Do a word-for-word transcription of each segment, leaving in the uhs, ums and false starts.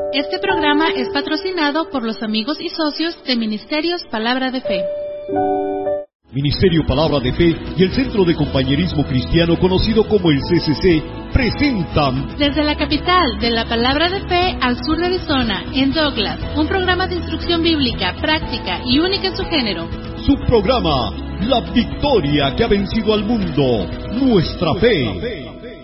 Este programa es patrocinado por los amigos y socios de Ministerios Palabra de Fe. Ministerio Palabra de Fe y el Centro de Compañerismo Cristiano conocido como el C C C presentan desde la capital de la Palabra de Fe al sur de Arizona, en Douglas, un programa de instrucción bíblica, práctica y única en su género. Su programa, La Victoria que ha vencido al mundo, Nuestra Fe.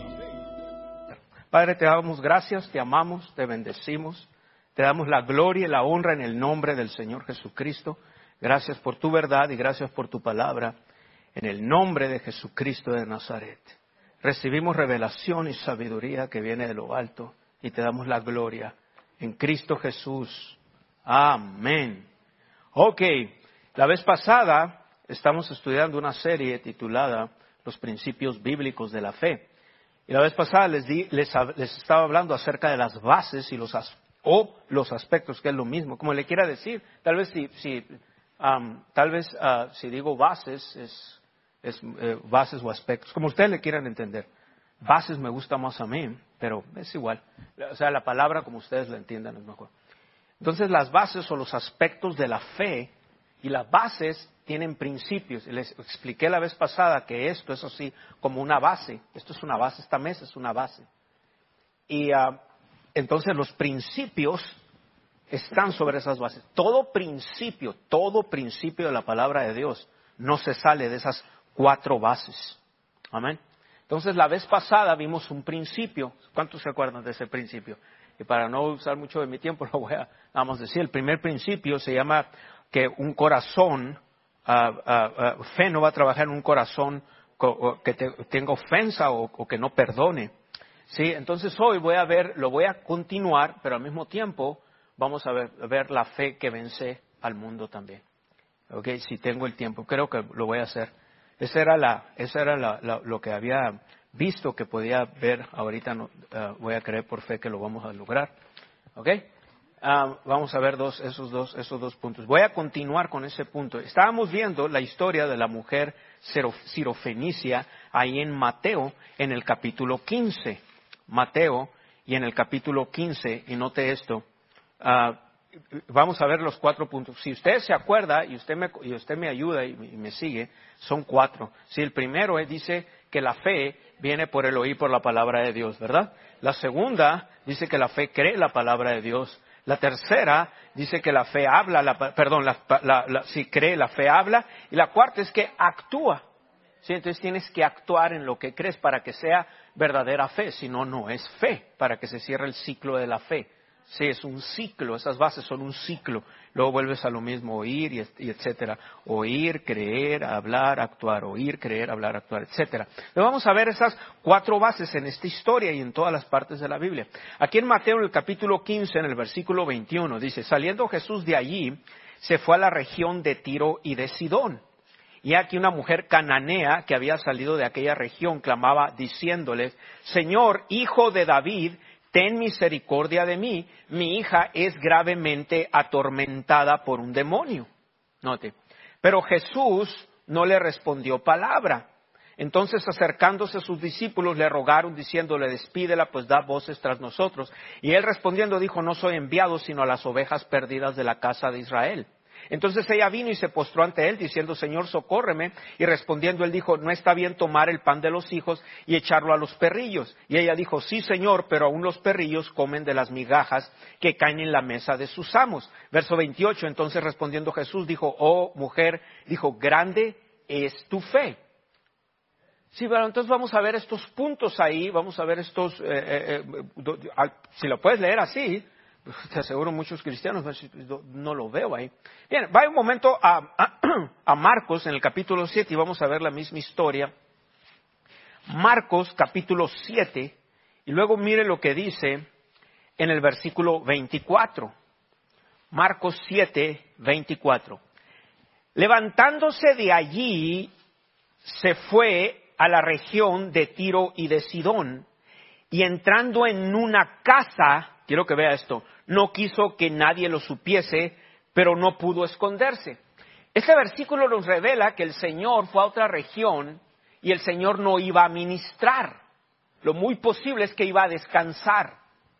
Padre, te damos gracias, te amamos, te bendecimos, te damos la gloria y la honra en el nombre del Señor Jesucristo. Gracias por tu verdad y gracias por tu palabra. En el nombre de Jesucristo de Nazaret. Recibimos revelación y sabiduría que viene de lo alto y te damos la gloria en Cristo Jesús. Amén. Ok, la vez pasada estamos estudiando una serie titulada Los Principios Bíblicos de la Fe. Y la vez pasada les, di, les, les estaba hablando acerca de las bases y los as, o los aspectos, que es lo mismo, como le quiera decir. Tal vez si, si um, tal vez uh, si digo bases es, es eh, bases o aspectos, como ustedes le quieran entender. Bases me gusta más a mí, pero es igual. O sea, la palabra como ustedes la entiendan es mejor. Entonces, las bases o los aspectos de la fe y las bases tienen principios. Les expliqué la vez pasada que esto es así como una base. Esto es una base, esta mesa es una base. Y uh, entonces los principios están sobre esas bases. Todo principio, todo principio de la palabra de Dios no se sale de esas cuatro bases. Amén. Entonces la vez pasada vimos un principio. ¿Cuántos se acuerdan de ese principio? Y para no usar mucho de mi tiempo lo voy a, vamos a decir. El primer principio se llama que un corazón, uh, uh, uh, fe no va a trabajar en un corazón co- que te, tenga ofensa o, o que no perdone. Sí, entonces hoy voy a ver, lo voy a continuar, pero al mismo tiempo vamos a ver, a ver la fe que vence al mundo también. Okay, si tengo el tiempo, creo que lo voy a hacer. Esa era la, esa era la, la, lo que había visto que podía ver. Ahorita no, uh, voy a creer por fe que lo vamos a lograr. Okay. Uh, vamos a ver dos, esos dos, esos dos puntos. Voy a continuar con ese punto. Estábamos viendo la historia de la mujer sirofenicia ahí en Mateo, en el capítulo quince. Mateo, y en el capítulo quince, y note esto, uh, vamos a ver los cuatro puntos. Si usted se acuerda, y usted me, y usted me ayuda y, y me sigue, son cuatro. Si el primero es, dice que la fe viene por el oír por la palabra de Dios, ¿verdad? La segunda dice que la fe cree la palabra de Dios. La tercera dice que la fe habla, la, perdón, la, la, la, si cree, la fe habla. Y la cuarta es que actúa. ¿Sí? Entonces tienes que actuar en lo que crees para que sea verdadera fe. Si no, no es fe, para que se cierre el ciclo de la fe. Sí, es un ciclo, esas bases son un ciclo. Luego vuelves a lo mismo, oír y, y etcétera. Oír, creer, hablar, actuar. Oír, creer, hablar, actuar, etcétera. Entonces vamos a ver esas cuatro bases en esta historia y en todas las partes de la Biblia. Aquí en Mateo, en el capítulo quince, en el versículo veintiuno, dice, saliendo Jesús de allí, se fue a la región de Tiro y de Sidón. Y aquí una mujer cananea que había salido de aquella región clamaba diciéndoles, Señor, hijo de David, ten misericordia de mí, mi hija es gravemente atormentada por un demonio. Note, pero Jesús no le respondió palabra. Entonces acercándose a sus discípulos le rogaron diciéndole, despídela pues da voces tras nosotros. Y él respondiendo dijo, no soy enviado sino a las ovejas perdidas de la casa de Israel. Entonces ella vino y se postró ante él diciendo, Señor, socórreme. Y respondiendo él dijo, no está bien tomar el pan de los hijos y echarlo a los perrillos. Y ella dijo, sí, Señor, pero aún los perrillos comen de las migajas que caen en la mesa de sus amos. Verso veintiocho, entonces respondiendo Jesús dijo, oh mujer, dijo, grande es tu fe. Sí, pero entonces vamos a ver estos puntos ahí, vamos a ver estos, eh, eh, eh, si lo puedes leer así, te aseguro muchos cristianos no lo veo ahí. Bien, va un momento a, a, a Marcos en el capítulo siete y vamos a ver la misma historia. Marcos capítulo siete y luego mire lo que dice en el versículo veinticuatro. Marcos siete, veinticuatro. Levantándose de allí se fue a la región de Tiro y de Sidón y entrando en una casa, quiero que vea esto, no quiso que nadie lo supiese, pero no pudo esconderse. Este versículo nos revela que el Señor fue a otra región y el Señor no iba a ministrar. Lo muy posible es que iba a descansar.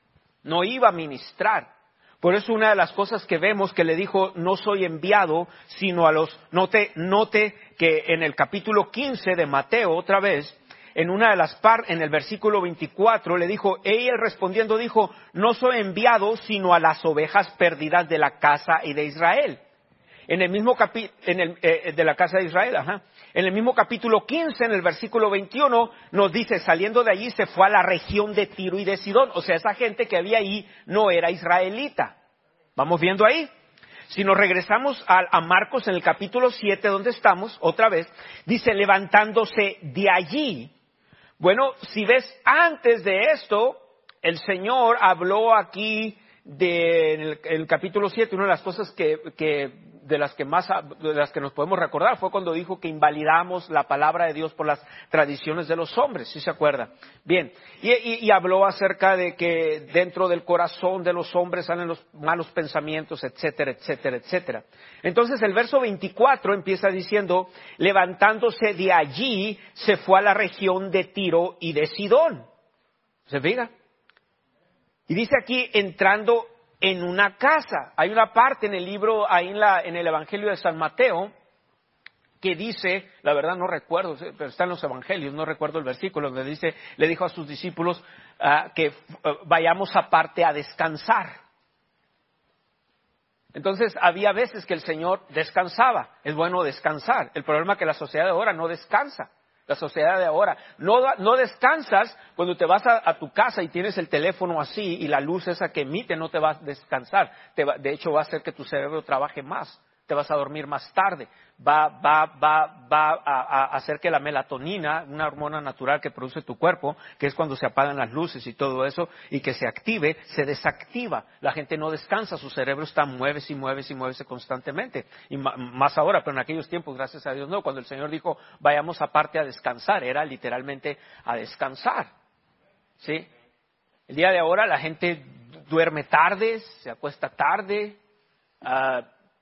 no iba a ministrar. Por eso una de las cosas que vemos que le dijo, no soy enviado, sino a los, note, note que en el capítulo quince de Mateo, otra vez, en una de las par, en el versículo veinticuatro, le dijo, él respondiendo dijo, no soy enviado, sino a las ovejas perdidas de la casa y de Israel. En el mismo capítulo, en el, eh, de la casa de Israel, ajá. En el mismo capítulo quince, en el versículo veintiuno, nos dice, saliendo de allí se fue a la región de Tiro y de Sidón. O sea, esa gente que había ahí no era israelita. ¿Vamos viendo ahí? Si nos regresamos a, a Marcos en el capítulo siete, donde estamos, otra vez, dice, levantándose de allí. Bueno, si ves, antes de esto, el Señor habló aquí de, en el, en el capítulo siete, una de las cosas que, que de las que más, de las que nos podemos recordar fue cuando dijo que invalidamos la palabra de Dios por las tradiciones de los hombres, ¿sí se acuerda? Bien, y, y, y habló acerca de que dentro del corazón de los hombres salen los malos pensamientos, etcétera, etcétera, etcétera. Entonces el verso veinticuatro empieza diciendo, levantándose de allí, se fue a la región de Tiro y de Sidón. ¿Se fija? Y dice aquí, entrando en una casa. Hay una parte en el libro, ahí en, la, en el Evangelio de San Mateo, que dice, la verdad no recuerdo, pero está en los Evangelios, no recuerdo el versículo, donde dice, le dijo a sus discípulos uh, que uh, vayamos aparte a descansar. Entonces, había veces que el Señor descansaba. Es bueno descansar. El problema es que la sociedad de ahora no descansa. La sociedad de ahora. No, no descansas cuando te vas a, a tu casa y tienes el teléfono así y la luz esa que emite no te va a descansar. Te va, de hecho, va a hacer que tu cerebro trabaje más. Te vas a dormir más tarde. Va, va, va, va a, a hacer que la melatonina, una hormona natural que produce tu cuerpo, que es cuando se apagan las luces y todo eso, y que se active, se desactiva. La gente no descansa, su cerebro está muévese y muévese y muévese constantemente. Y ma, más ahora, pero en aquellos tiempos, gracias a Dios, no. Cuando el Señor dijo, vayamos aparte a descansar, era literalmente a descansar. ¿Sí? El día de ahora la gente duerme tarde, se acuesta tarde, uh,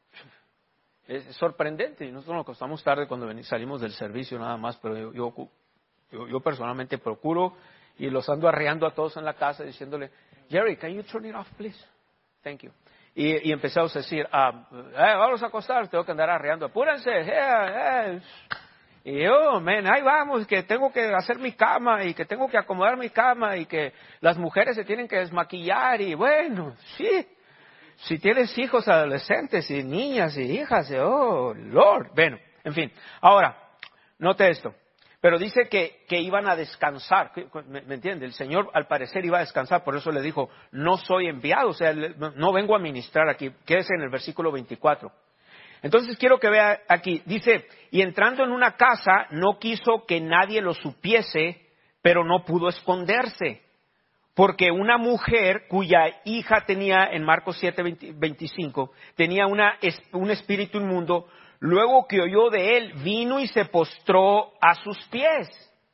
es sorprendente, y nosotros nos acostamos tarde cuando venimos, salimos del servicio nada más, pero yo, yo, yo, yo personalmente procuro y los ando arreando a todos en la casa diciéndole, Jerry, can you turn it off, please? Thank you. Y, y empezamos a decir, ah, eh, vamos a acostar, tengo que andar arreando, apúrense. Eh, eh. Y yo, man, ahí vamos, que tengo que hacer mi cama y que tengo que acomodar mi cama y que las mujeres se tienen que desmaquillar y bueno, sí. Si tienes hijos adolescentes y niñas y hijas, oh, Lord. Bueno, en fin. Ahora, note esto. Pero dice que, que iban a descansar. ¿Me, me entiende? El Señor al parecer iba a descansar. Por eso le dijo, no soy enviado. O sea, no vengo a ministrar aquí. Quédese en el versículo veinticuatro. Entonces quiero que vea aquí. Dice, y entrando en una casa, no quiso que nadie lo supiese, pero no pudo esconderse. Porque una mujer cuya hija tenía, en Marcos siete veinticinco, tenía una, un espíritu inmundo, luego que oyó de él, vino y se postró a sus pies.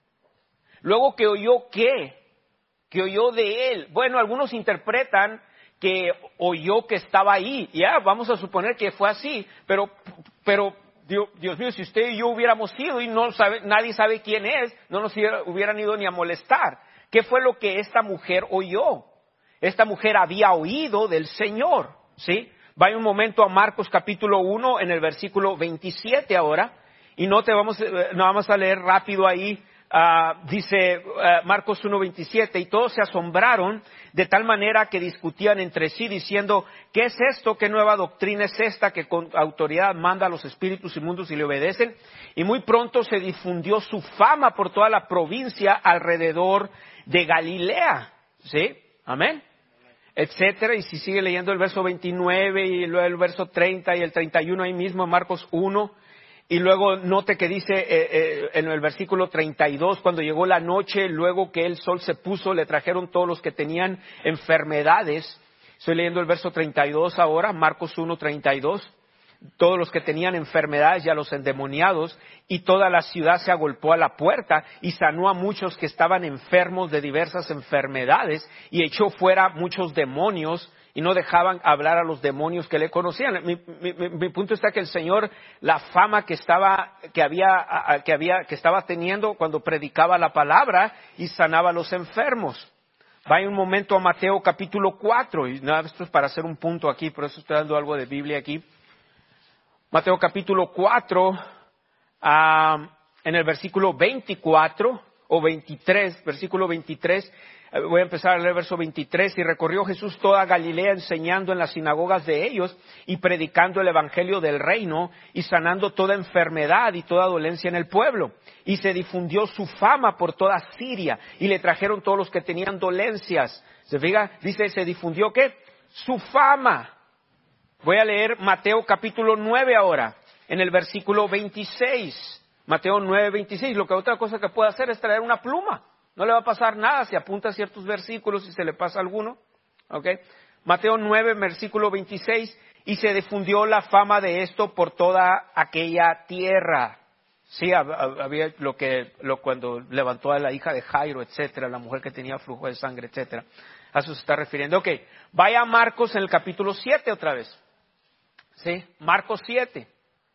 Luego que oyó ¿qué? Que oyó de él. Bueno, algunos interpretan que oyó que estaba ahí. Ya, vamos a suponer que fue así. Pero, pero Dios, Dios mío, si usted y yo hubiéramos ido y no sabe, nadie sabe quién es, no nos hubieran ido ni a molestar. ¿Qué fue lo que esta mujer oyó? Esta mujer había oído del Señor, ¿sí? Vaya un momento a Marcos capítulo uno en el versículo veintisiete ahora. Y no te vamos, no vamos a leer rápido ahí. Uh, dice uh, Marcos uno veintisiete, y todos se asombraron de tal manera que discutían entre sí diciendo, ¿qué es esto? ¿Qué nueva doctrina es esta que con autoridad manda a los espíritus inmundos y le obedecen? Y muy pronto se difundió su fama por toda la provincia alrededor de Galilea, ¿sí? Amén, etcétera. Y si sigue leyendo el verso veintinueve y luego el verso treinta y el treinta y uno ahí mismo, Marcos uno. Y luego note que dice eh, eh, en el versículo treinta y dos, cuando llegó la noche, luego que el sol se puso, le trajeron todos los que tenían enfermedades. Estoy leyendo el verso treinta y dos ahora, Marcos uno, treinta y dos. Todos los que tenían enfermedades y a los endemoniados, y toda la ciudad se agolpó a la puerta y sanó a muchos que estaban enfermos de diversas enfermedades y echó fuera muchos demonios. Y no dejaban hablar a los demonios que le conocían. Mi, mi, mi punto está que el Señor, la fama que estaba, que había, que había, que estaba teniendo cuando predicaba la palabra y sanaba a los enfermos. Vaya un momento a Mateo capítulo cuatro, y nada, esto es para hacer un punto aquí, por eso estoy dando algo de Biblia aquí. Mateo capítulo cuatro, uh, en el versículo veinticuatro o veintitrés, versículo veintitrés, voy a empezar a leer el verso veintitrés. Y recorrió Jesús toda Galilea enseñando en las sinagogas de ellos y predicando el evangelio del reino y sanando toda enfermedad y toda dolencia en el pueblo. Y se difundió su fama por toda Siria y le trajeron todos los que tenían dolencias. ¿Se fija? Dice, se difundió ¿qué? Su fama. Voy a leer Mateo capítulo nueve ahora, en el versículo veintiséis. Mateo nueve, veintiséis. Lo que otra cosa que puede hacer es traer una pluma. No le va a pasar nada si apunta ciertos versículos y se le pasa alguno. ¿Okay? Mateo nueve, versículo veintiséis. Y se difundió la fama de esto por toda aquella tierra. Sí, había lo que, lo, cuando levantó a la hija de Jairo, etcétera, la mujer que tenía flujo de sangre, etcétera. A eso se está refiriendo. Ok, vaya a Marcos en el capítulo siete otra vez. Sí, Marcos siete.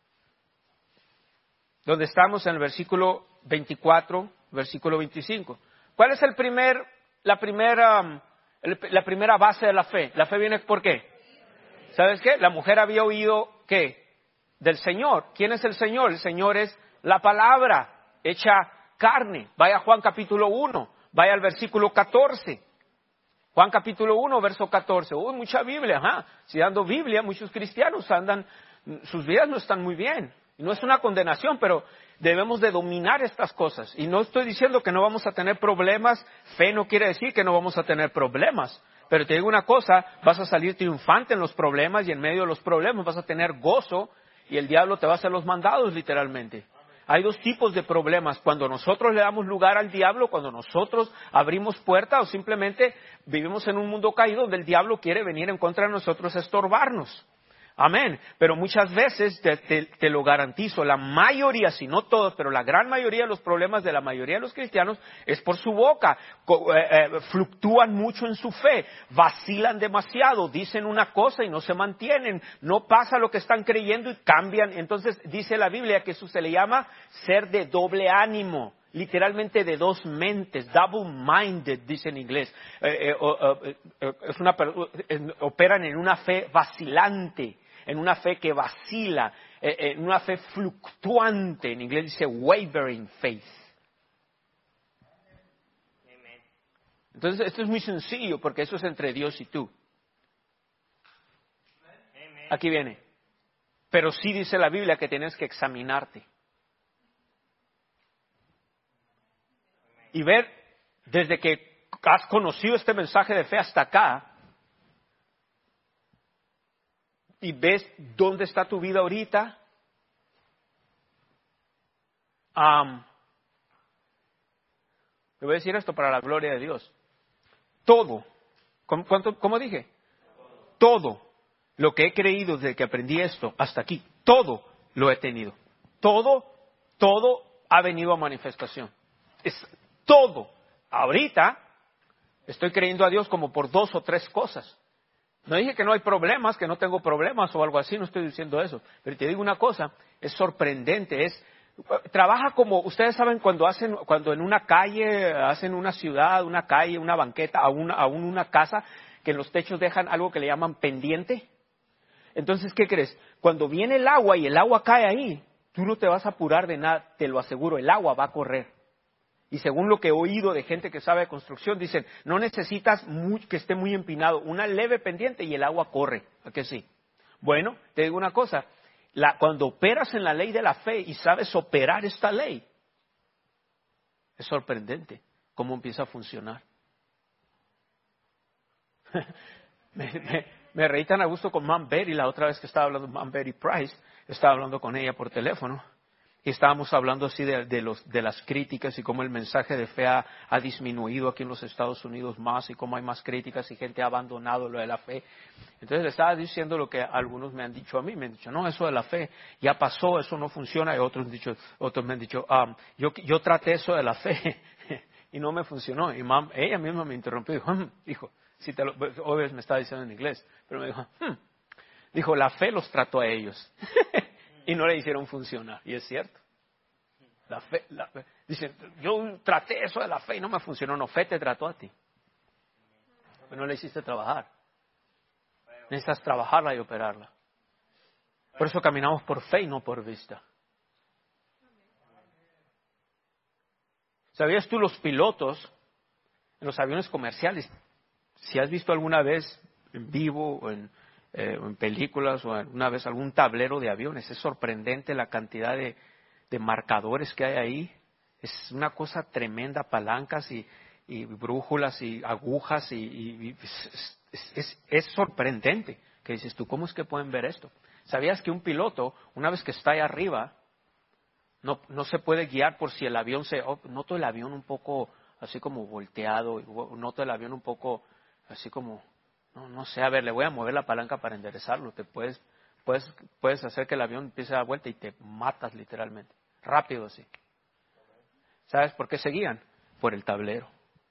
Donde estamos en el versículo veinticuatro, versículo veinticinco. ¿Cuál es el primer, la primera, um, el, la primera base de la fe? La fe viene ¿por qué? ¿Sabes qué? La mujer había oído ¿qué? Del Señor. ¿Quién es el Señor? El Señor es la palabra hecha carne. Vaya a Juan capítulo uno, vaya al versículo catorce. Juan capítulo uno, verso catorce. Uy, mucha Biblia, ajá. Si dando Biblia, muchos cristianos andan, sus vidas no están muy bien. Y no es una condenación, pero debemos de dominar estas cosas. Y no estoy diciendo que no vamos a tener problemas. Fe no quiere decir que no vamos a tener problemas. Pero te digo una cosa, vas a salir triunfante en los problemas y en medio de los problemas vas a tener gozo y el diablo te va a hacer los mandados literalmente. Hay dos tipos de problemas, cuando nosotros le damos lugar al diablo, cuando nosotros abrimos puertas o simplemente vivimos en un mundo caído donde el diablo quiere venir en contra de nosotros a estorbarnos. Amén. Pero muchas veces, te, te, te lo garantizo, la mayoría, si no todos, pero la gran mayoría de los problemas de la mayoría de los cristianos es por su boca. Eh, eh, fluctúan mucho en su fe, vacilan demasiado, dicen una cosa y no se mantienen, no pasa lo que están creyendo y cambian. Entonces dice la Biblia que eso se le llama ser de doble ánimo. Literalmente de dos mentes, double-minded, dice en inglés. Eh, eh, eh, eh, es una, eh, operan en una fe vacilante, en una fe que vacila, eh, en una fe fluctuante. En inglés dice wavering faith. Entonces, esto es muy sencillo porque eso es entre Dios y tú. Aquí viene. Pero sí dice la Biblia que tienes que examinarte. Y ver, desde que has conocido este mensaje de fe hasta acá, y ves dónde está tu vida ahorita, um, le voy a decir esto para la gloria de Dios. Todo, ¿cómo, cuánto, cómo dije? Todo lo que he creído desde que aprendí esto hasta aquí, todo lo he tenido. Todo, todo ha venido a manifestación. Es todo. Ahorita estoy creyendo a Dios como por dos o tres cosas. No dije que no hay problemas, que no tengo problemas o algo así, no estoy diciendo eso. Pero te digo una cosa, es sorprendente, es trabaja como, ustedes saben cuando hacen, cuando en una calle, hacen una ciudad, una calle, una banqueta, aún, aún una casa, que en los techos dejan algo que le llaman pendiente. Entonces, ¿qué crees? Cuando viene el agua y el agua cae ahí, tú no te vas a apurar de nada, te lo aseguro, el agua va a correr. Y según lo que he oído de gente que sabe de construcción, dicen, no necesitas muy, que esté muy empinado, una leve pendiente y el agua corre. ¿A qué sí? Bueno, te digo una cosa, la, cuando operas en la ley de la fe y sabes operar esta ley, es sorprendente cómo empieza a funcionar. me, me, me reí tan a gusto con Mom Betty, la otra vez que estaba hablando con Mom Betty Price, estaba hablando con ella por teléfono. Y estábamos hablando así de, de, los, de las críticas y cómo el mensaje de fe ha, ha disminuido aquí en los Estados Unidos más y cómo hay más críticas y gente ha abandonado lo de la fe. Entonces le estaba diciendo lo que algunos me han dicho a mí. Me han dicho, no, eso de la fe ya pasó, eso no funciona. Y otros, han dicho, otros me han dicho, um, yo, yo traté eso de la fe y no me funcionó. Y mam, ella misma me interrumpió y dijo, hm, dijo si te lo, obvio me estaba diciendo en inglés, pero me dijo, hm, dijo, la fe los trató a ellos. Y no le hicieron funcionar. Y es cierto. La fe, la fe. Dicen, yo traté eso de la fe y no me funcionó. No, fe te trató a ti. Pero no la hiciste trabajar. Necesitas trabajarla y operarla. Por eso caminamos por fe y no por vista. ¿Sabías tú los pilotos en los aviones comerciales? Si has visto alguna vez en vivo o en, eh, o en películas o alguna vez algún tablero de aviones, es sorprendente la cantidad de, de marcadores que hay ahí. Es una cosa tremenda, palancas y, y brújulas y agujas y, y, y es, es, es, es sorprendente. Que dices tú, ¿cómo es que pueden ver esto? ¿Sabías que un piloto, una vez que está ahí arriba, no, no se puede guiar por si el avión se... Oh, noto el avión un poco así como volteado, noto el avión un poco así como... No, no sé, a ver, le voy a mover la palanca para enderezarlo. Te puedes, puedes, puedes hacer que el avión empiece a dar vuelta y te matas literalmente. Rápido así. ¿Sabes por qué se guían? Por el tablero.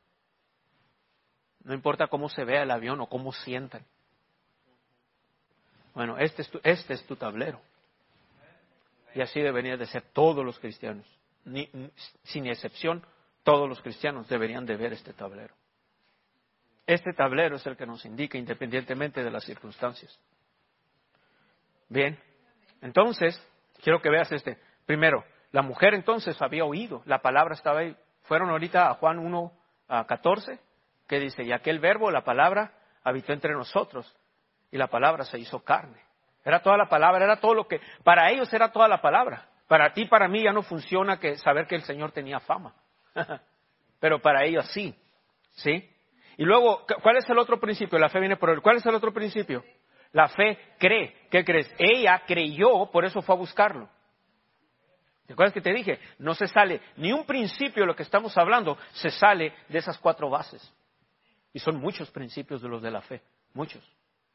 No importa cómo se vea el avión o cómo sientan. Bueno, este es tu, este es tu tablero. Y así deberían de ser todos los cristianos. Ni, sin excepción, todos los cristianos deberían de ver este tablero. Este tablero es el que nos indica independientemente de las circunstancias. Bien, entonces, quiero que veas este. Primero, la mujer entonces había oído, la palabra estaba ahí. Fueron ahorita a Juan uno a catorce, que dice, y aquel verbo, la palabra, habitó entre nosotros. Y la palabra se hizo carne. Era toda la palabra, era todo lo que... Para ellos era toda la palabra. Para ti, para mí ya no funciona que saber que el Señor tenía fama. Pero para ellos sí. ¿Sí? Y luego, ¿cuál es el otro principio? La fe viene por él. ¿Cuál es el otro principio? La fe cree. ¿Qué crees? Ella creyó, por eso fue a buscarlo. ¿Te acuerdas que te dije? No se sale, ni un principio de lo que estamos hablando se sale de esas cuatro bases. Y son muchos principios de los de la fe. Muchos.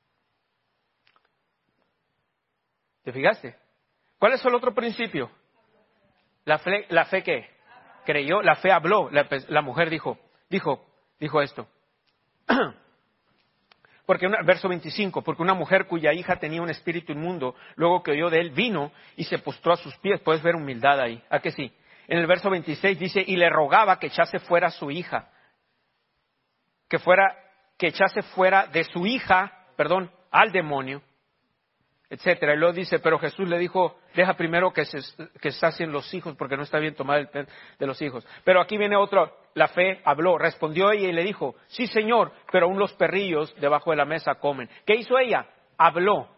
¿Te fijaste? ¿Cuál es el otro principio? La fe, la fe ¿qué? Creyó, la fe habló. La, la mujer dijo, dijo, dijo esto. Porque una, verso veinticinco, porque una mujer cuya hija tenía un espíritu inmundo, luego que oyó de él, vino y se postró a sus pies. Puedes ver humildad ahí. ¿A que sí? En el verso veintiséis dice, y le rogaba que echase fuera a su hija. Que fuera, que echase fuera de su hija, perdón, al demonio. Etcétera. Y luego dice, pero Jesús le dijo, deja primero que se que sacien los hijos, porque no está bien tomar el pan de los hijos. Pero aquí viene otro, la fe habló, respondió ella y le dijo, sí Señor, pero aún los perrillos debajo de la mesa comen. ¿Qué hizo ella? Habló.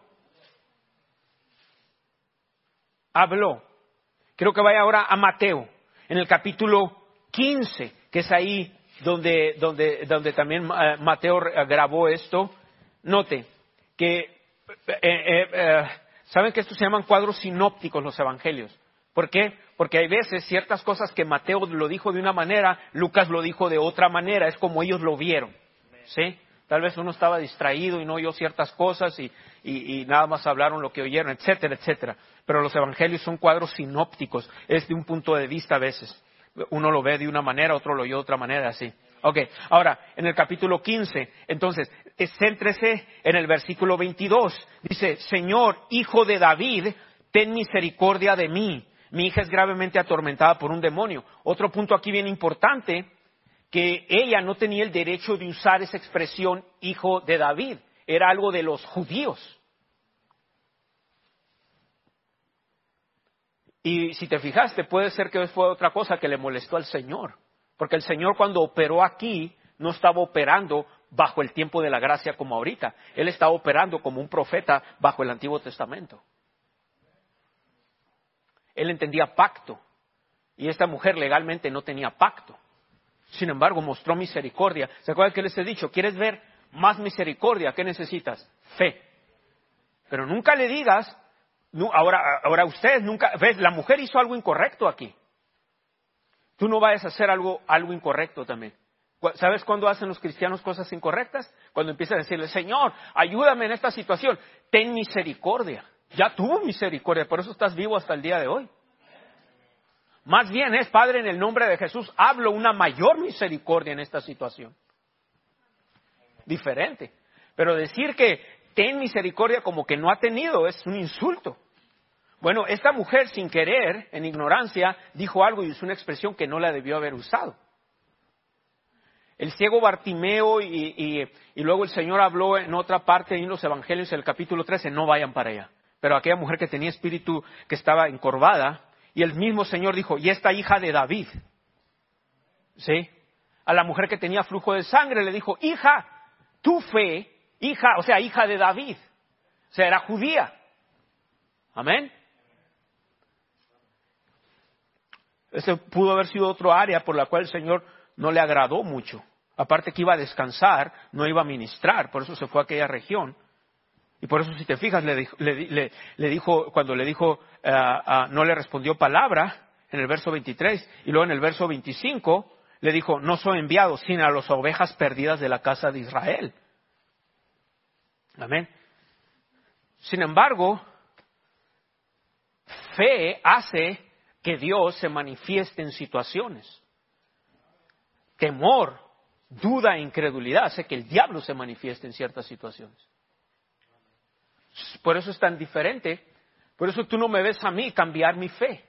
Habló. Quiero que vaya ahora a Mateo, en el capítulo quince, que es ahí donde, donde, donde también uh, Mateo grabó esto. Note que Eh, eh, eh, saben que estos se llaman cuadros sinópticos los evangelios. ¿Por qué? Porque hay veces ciertas cosas que Mateo lo dijo de una manera, Lucas lo dijo de otra manera, es como ellos lo vieron. ¿Sí? Tal vez uno estaba distraído y no oyó ciertas cosas y, y, y nada más hablaron lo que oyeron, etcétera, etcétera. Pero los evangelios son cuadros sinópticos, es de un punto de vista a veces. Uno lo ve de una manera, otro lo oyó de otra manera, así. Ok, ahora, en el capítulo quince, entonces, céntrese en el versículo veintidós. Dice, Señor, hijo de David, ten misericordia de mí. Mi hija es gravemente atormentada por un demonio. Otro punto aquí bien importante, que ella no tenía el derecho de usar esa expresión, hijo de David. Era algo de los judíos. Y si te fijaste, puede ser que fue otra cosa que le molestó al Señor. Porque el Señor cuando operó aquí, no estaba operando bajo el tiempo de la gracia como ahorita. Él estaba operando como un profeta bajo el Antiguo Testamento. Él entendía pacto. Y esta mujer legalmente no tenía pacto. Sin embargo, mostró misericordia. ¿Se acuerdan que les he dicho? ¿Quieres ver más misericordia? ¿Qué necesitas? Fe. Pero nunca le digas, no, ahora, ahora ustedes nunca, ves, la mujer hizo algo incorrecto aquí. Tú no vayas a hacer algo, algo incorrecto también. ¿Sabes cuándo hacen los cristianos cosas incorrectas? Cuando empiezan a decirle, Señor, ayúdame en esta situación. Ten misericordia. Ya tuvo misericordia, por eso estás vivo hasta el día de hoy. Más bien es, Padre, en el nombre de Jesús, hablo una mayor misericordia en esta situación. Diferente. Pero decir que ten misericordia como que no ha tenido es un insulto. Bueno, esta mujer sin querer, en ignorancia, dijo algo y usó una expresión que no la debió haber usado. el ciego Bartimeo y, y, y luego el Señor habló en otra parte en los Evangelios, en el capítulo trece, no vayan para allá. Pero aquella mujer que tenía espíritu, que estaba encorvada, y el mismo Señor dijo, y esta hija de David, ¿sí? A la mujer que tenía flujo de sangre le dijo, hija, tu fe, hija, o sea, hija de David, o sea, era judía. Amén. Ese pudo haber sido otro área por la cual el Señor no le agradó mucho. Aparte que iba a descansar, no iba a ministrar, por eso se fue a aquella región. Y por eso si te fijas, le dijo, le, le, le dijo cuando le dijo, uh, uh, no le respondió palabra, en el verso veintitrés, y luego en el verso veinticinco, le dijo, no soy enviado, sino a las ovejas perdidas de la casa de Israel. Amén. Sin embargo, fe hace que Dios se manifieste en situaciones. Temor, duda e incredulidad hace que el diablo se manifieste en ciertas situaciones. Por eso es tan diferente. Por eso tú no me ves a mí cambiar mi fe.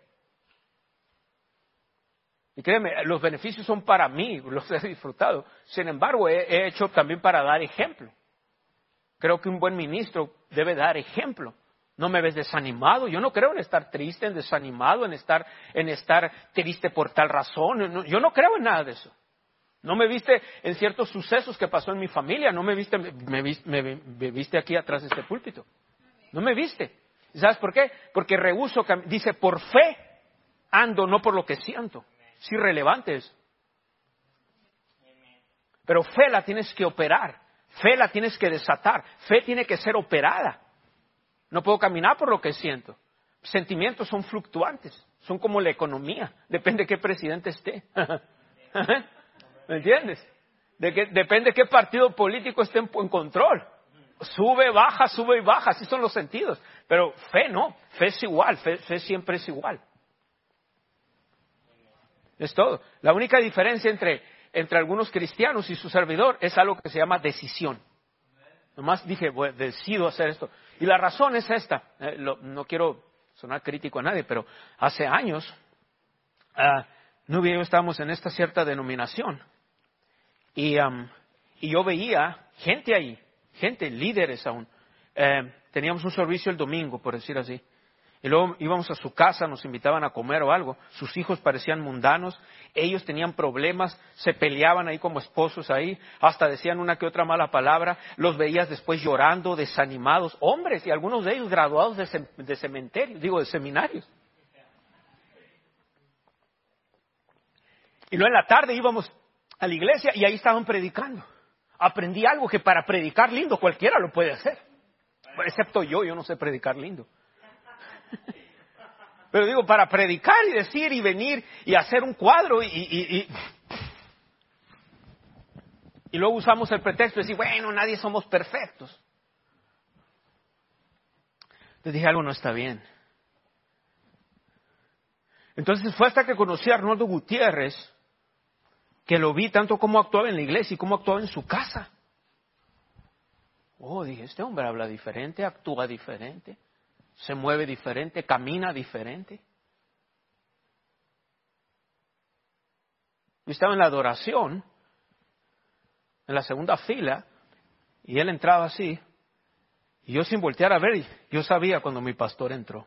Y créeme, los beneficios son para mí, los he disfrutado. Sin embargo, he, he hecho también para dar ejemplo. Creo que un buen ministro debe dar ejemplo. No me ves desanimado. Yo no creo en estar triste, en desanimado, en estar, en estar triste por tal razón. Yo no creo en nada de eso. No me viste en ciertos sucesos que pasó en mi familia. No me viste, me, viste, me, me viste aquí atrás de este púlpito. No me viste. ¿Y sabes por qué? Porque rehúso, dice, por fe ando, no por lo que siento. Es irrelevante eso. Pero fe la tienes que operar. Fe la tienes que desatar. Fe tiene que ser operada. No puedo caminar por lo que siento. Sentimientos son fluctuantes. Son como la economía. Depende de qué presidente esté. ¿Me entiendes? De que, depende de qué partido político esté en, en control. Sube, baja, sube y baja. Así son los sentidos. Pero fe no. Fe es igual. Fe, fe siempre es igual. Es todo. La única diferencia entre, entre algunos cristianos y su servidor es algo que se llama decisión. Nomás dije, bueno, decido hacer esto. Y la razón es esta. Eh, lo, no quiero sonar crítico a nadie, pero hace años, uh, Nubia y yo estábamos en esta cierta denominación. Y, um, y yo veía gente ahí, gente, líderes aún. Eh, teníamos un servicio el domingo, por decir así. Y luego íbamos a su casa, nos invitaban a comer o algo. Sus hijos parecían mundanos. Ellos tenían problemas, se peleaban ahí como esposos ahí. Hasta decían una que otra mala palabra. Los veías después llorando, desanimados. Hombres, y algunos de ellos graduados de, sem- de cementerios, digo, de seminarios. Y luego en la tarde íbamos a la iglesia y ahí estaban predicando. Aprendí algo que para predicar lindo cualquiera lo puede hacer. Excepto yo, yo no sé predicar lindo. Pero digo, para predicar y decir y venir y hacer un cuadro y, y, y, y luego usamos el pretexto de decir, bueno, nadie somos perfectos. Les dije, algo no está bien. Entonces fue hasta que conocí a Arnoldo Gutiérrez que lo vi tanto cómo actuaba en la iglesia y cómo actuaba en su casa. Oh, dije, este hombre habla diferente, actúa diferente. Se mueve diferente, camina diferente. Yo estaba en la adoración, en la segunda fila, y él entraba así, y yo sin voltear a ver, yo sabía cuando mi pastor entró.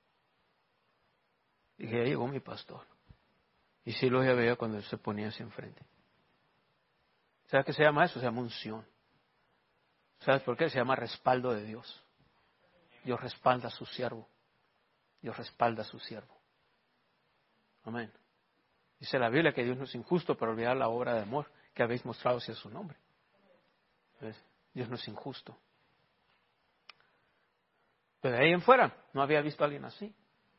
Dije, ahí llegó mi pastor. Y sí lo veía cuando él se ponía así enfrente. ¿Sabes qué se llama eso? Se llama unción. ¿Sabes por qué? Se llama respaldo de Dios. Dios respalda a su siervo. Dios respalda a su siervo. Amén. Dice la Biblia que Dios no es injusto para olvidar la obra de amor que habéis mostrado hacia su nombre. ¿Ves? Dios no es injusto. Pero de ahí en fuera no había visto a alguien así.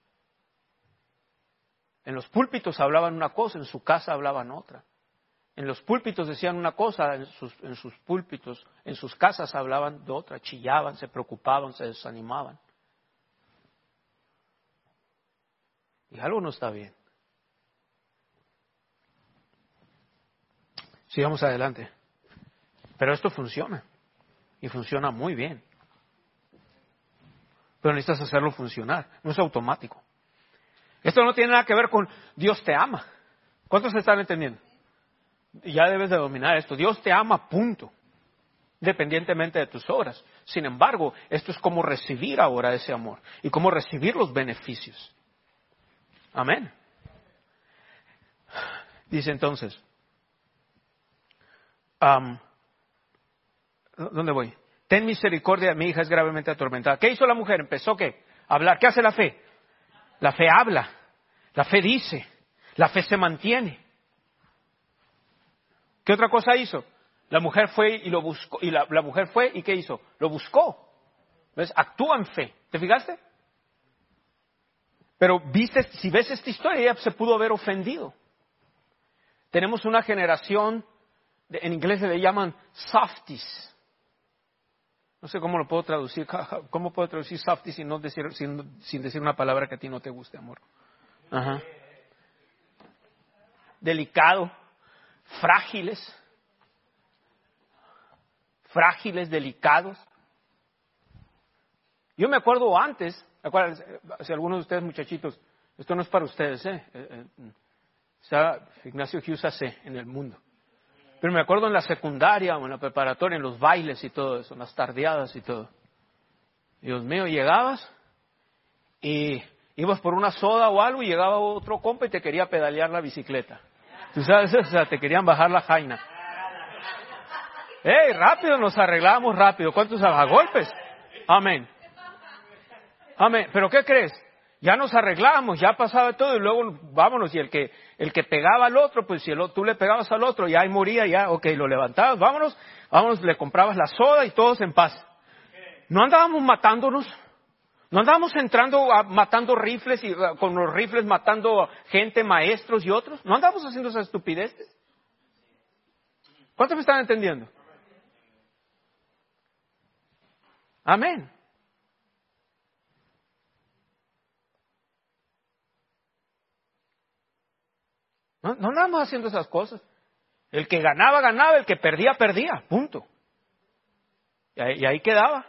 En los púlpitos hablaban una cosa, en su casa hablaban otra. En los púlpitos decían una cosa, en sus, en sus púlpitos, en sus casas hablaban de otra, chillaban, se preocupaban, se desanimaban. Y algo no está bien. Sigamos adelante. Pero esto funciona. Y funciona muy bien. Pero necesitas hacerlo funcionar. No es automático. Esto no tiene nada que ver con Dios te ama. ¿Cuántos se están entendiendo? ya debes de dominar esto. Dios te ama, punto. Independientemente de tus obras. Sin embargo, esto es como recibir ahora ese amor y cómo recibir los beneficios. Amén. Dice entonces, um, ¿dónde voy? Ten misericordia, mi hija es gravemente atormentada. ¿Qué hizo la mujer? Empezó ¿qué? A hablar. ¿Qué hace la fe? La fe habla, la fe dice, la fe se mantiene. ¿Qué otra cosa hizo? La mujer fue y lo buscó, y la, la mujer fue y ¿qué hizo? Lo buscó. ¿Ves? Actúa en fe. ¿Te fijaste? Pero viste, si ves esta historia, ella se pudo haber ofendido. Tenemos una generación, de, en inglés se le llaman softies. No sé cómo lo puedo traducir. ¿Cómo puedo traducir softies sin, no decir, sin, sin decir una palabra que a ti no te guste, amor? Ajá. Delicado, frágiles, frágiles, delicados. Yo me acuerdo antes, acuérdense, si algunos de ustedes muchachitos, esto no es para ustedes, ¿eh? eh, eh Está Ignacio Hughes hace en el mundo. Pero me acuerdo en la secundaria o en la preparatoria, en los bailes y todo eso, en las tardeadas y todo. Dios mío, llegabas y ibas por una soda o algo y llegaba otro compa y te quería pedalear la bicicleta. ¿Tú sabes eso? O sea, te querían bajar la jaina. ¡Ey, rápido! Nos arreglábamos rápido. ¿Cuántos a golpes? Amén. Amén. ¿Pero qué crees? Ya nos arreglamos, ya pasaba todo y luego vámonos. Y el que el que pegaba al otro, pues si el, tú le pegabas al otro, ya ahí moría, ya, ok, lo levantabas, vámonos, vámonos, le comprabas la soda y todos en paz. No andábamos matándonos, no andábamos entrando, a, matando rifles y a, con los rifles matando gente, maestros y otros. No andábamos haciendo esas estupideces. ¿Cuántos me están entendiendo? Amén. No, no andábamos haciendo esas cosas. El que ganaba, ganaba, el que perdía, perdía, punto. Y ahí, y ahí quedaba.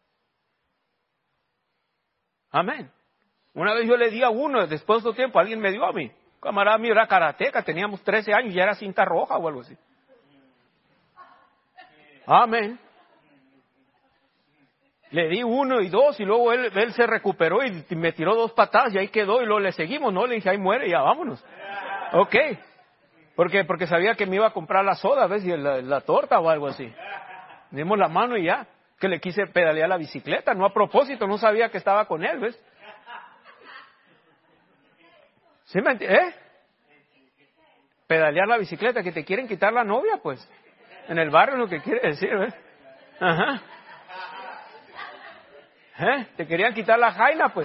Amén. Una vez yo le di a uno, después de otro tiempo, alguien me dio a mí. Camarada mío era karateca, teníamos trece años y ya era cinta roja o algo así. Amén. Le di uno y dos y luego él, él se recuperó y me tiró dos patadas y ahí quedó y luego le seguimos, ¿no? Le dije, ahí muere, ya vámonos. Ok. Porque, porque sabía que me iba a comprar la soda, ¿ves? Y la, la torta o algo así. Dimos la mano y ya. Que le quise pedalear la bicicleta, no a propósito, no sabía que estaba con él, ¿ves? ¿Sí me entiendes? ¿Eh? Pedalear la bicicleta, que te quieren quitar la novia, pues. En el barrio es lo que quiere decir, ¿ves? Ajá. ¿Eh? Te querían quitar la jaina, pues.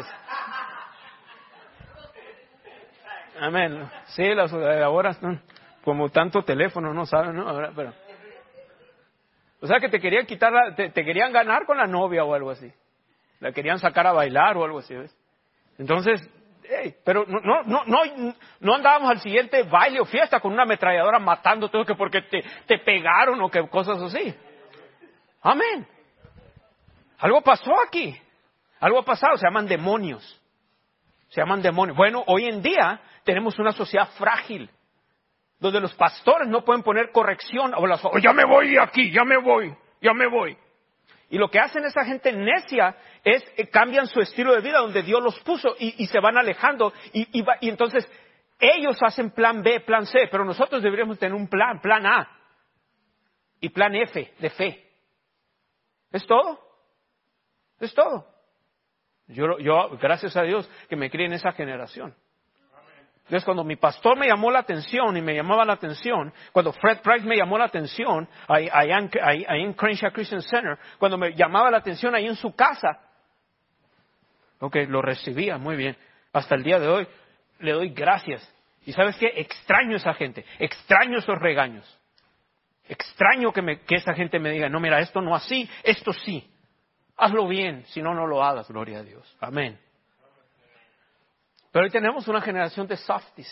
Amén. Sí, las ahora están como tanto teléfono, no saben, ¿no? Ahora, pero, o sea que te querían quitar, la, te, te querían ganar con la novia o algo así. La querían sacar a bailar o algo así, ¿ves? Entonces, hey, pero no, no, no, no, no andábamos al siguiente baile o fiesta con una ametralladora matando todo que porque te, te pegaron o que cosas así. Amén. Algo pasó aquí. Algo ha pasado, se llaman demonios. Se llaman demonios. Bueno, hoy en día tenemos una sociedad frágil, donde los pastores no pueden poner corrección. O las, oh, ya me voy de aquí, ya me voy, ya me voy. Y lo que hacen esa gente necia es eh, cambian su estilo de vida donde Dios los puso y, y se van alejando. Y, y, va, y entonces ellos hacen plan B, plan C, pero nosotros deberíamos tener un plan, plan A y plan F de fe. ¿Es todo? Es todo. Yo, yo, gracias a Dios, que me crié en esa generación. Entonces, cuando mi pastor me llamó la atención y me llamaba la atención, cuando Fred Price me llamó la atención, ahí, ahí, en, ahí, ahí en Crenshaw Christian Center, cuando me llamaba la atención ahí en su casa, ok, lo recibía muy bien. Hasta el día de hoy le doy gracias. Y ¿sabes qué? Extraño a esa gente, extraño esos regaños. Extraño que, me, que esa gente me diga, no, mira, esto no así, esto sí. Hazlo bien, si no, no lo hagas, gloria a Dios. Amén. Pero hoy tenemos una generación de softies.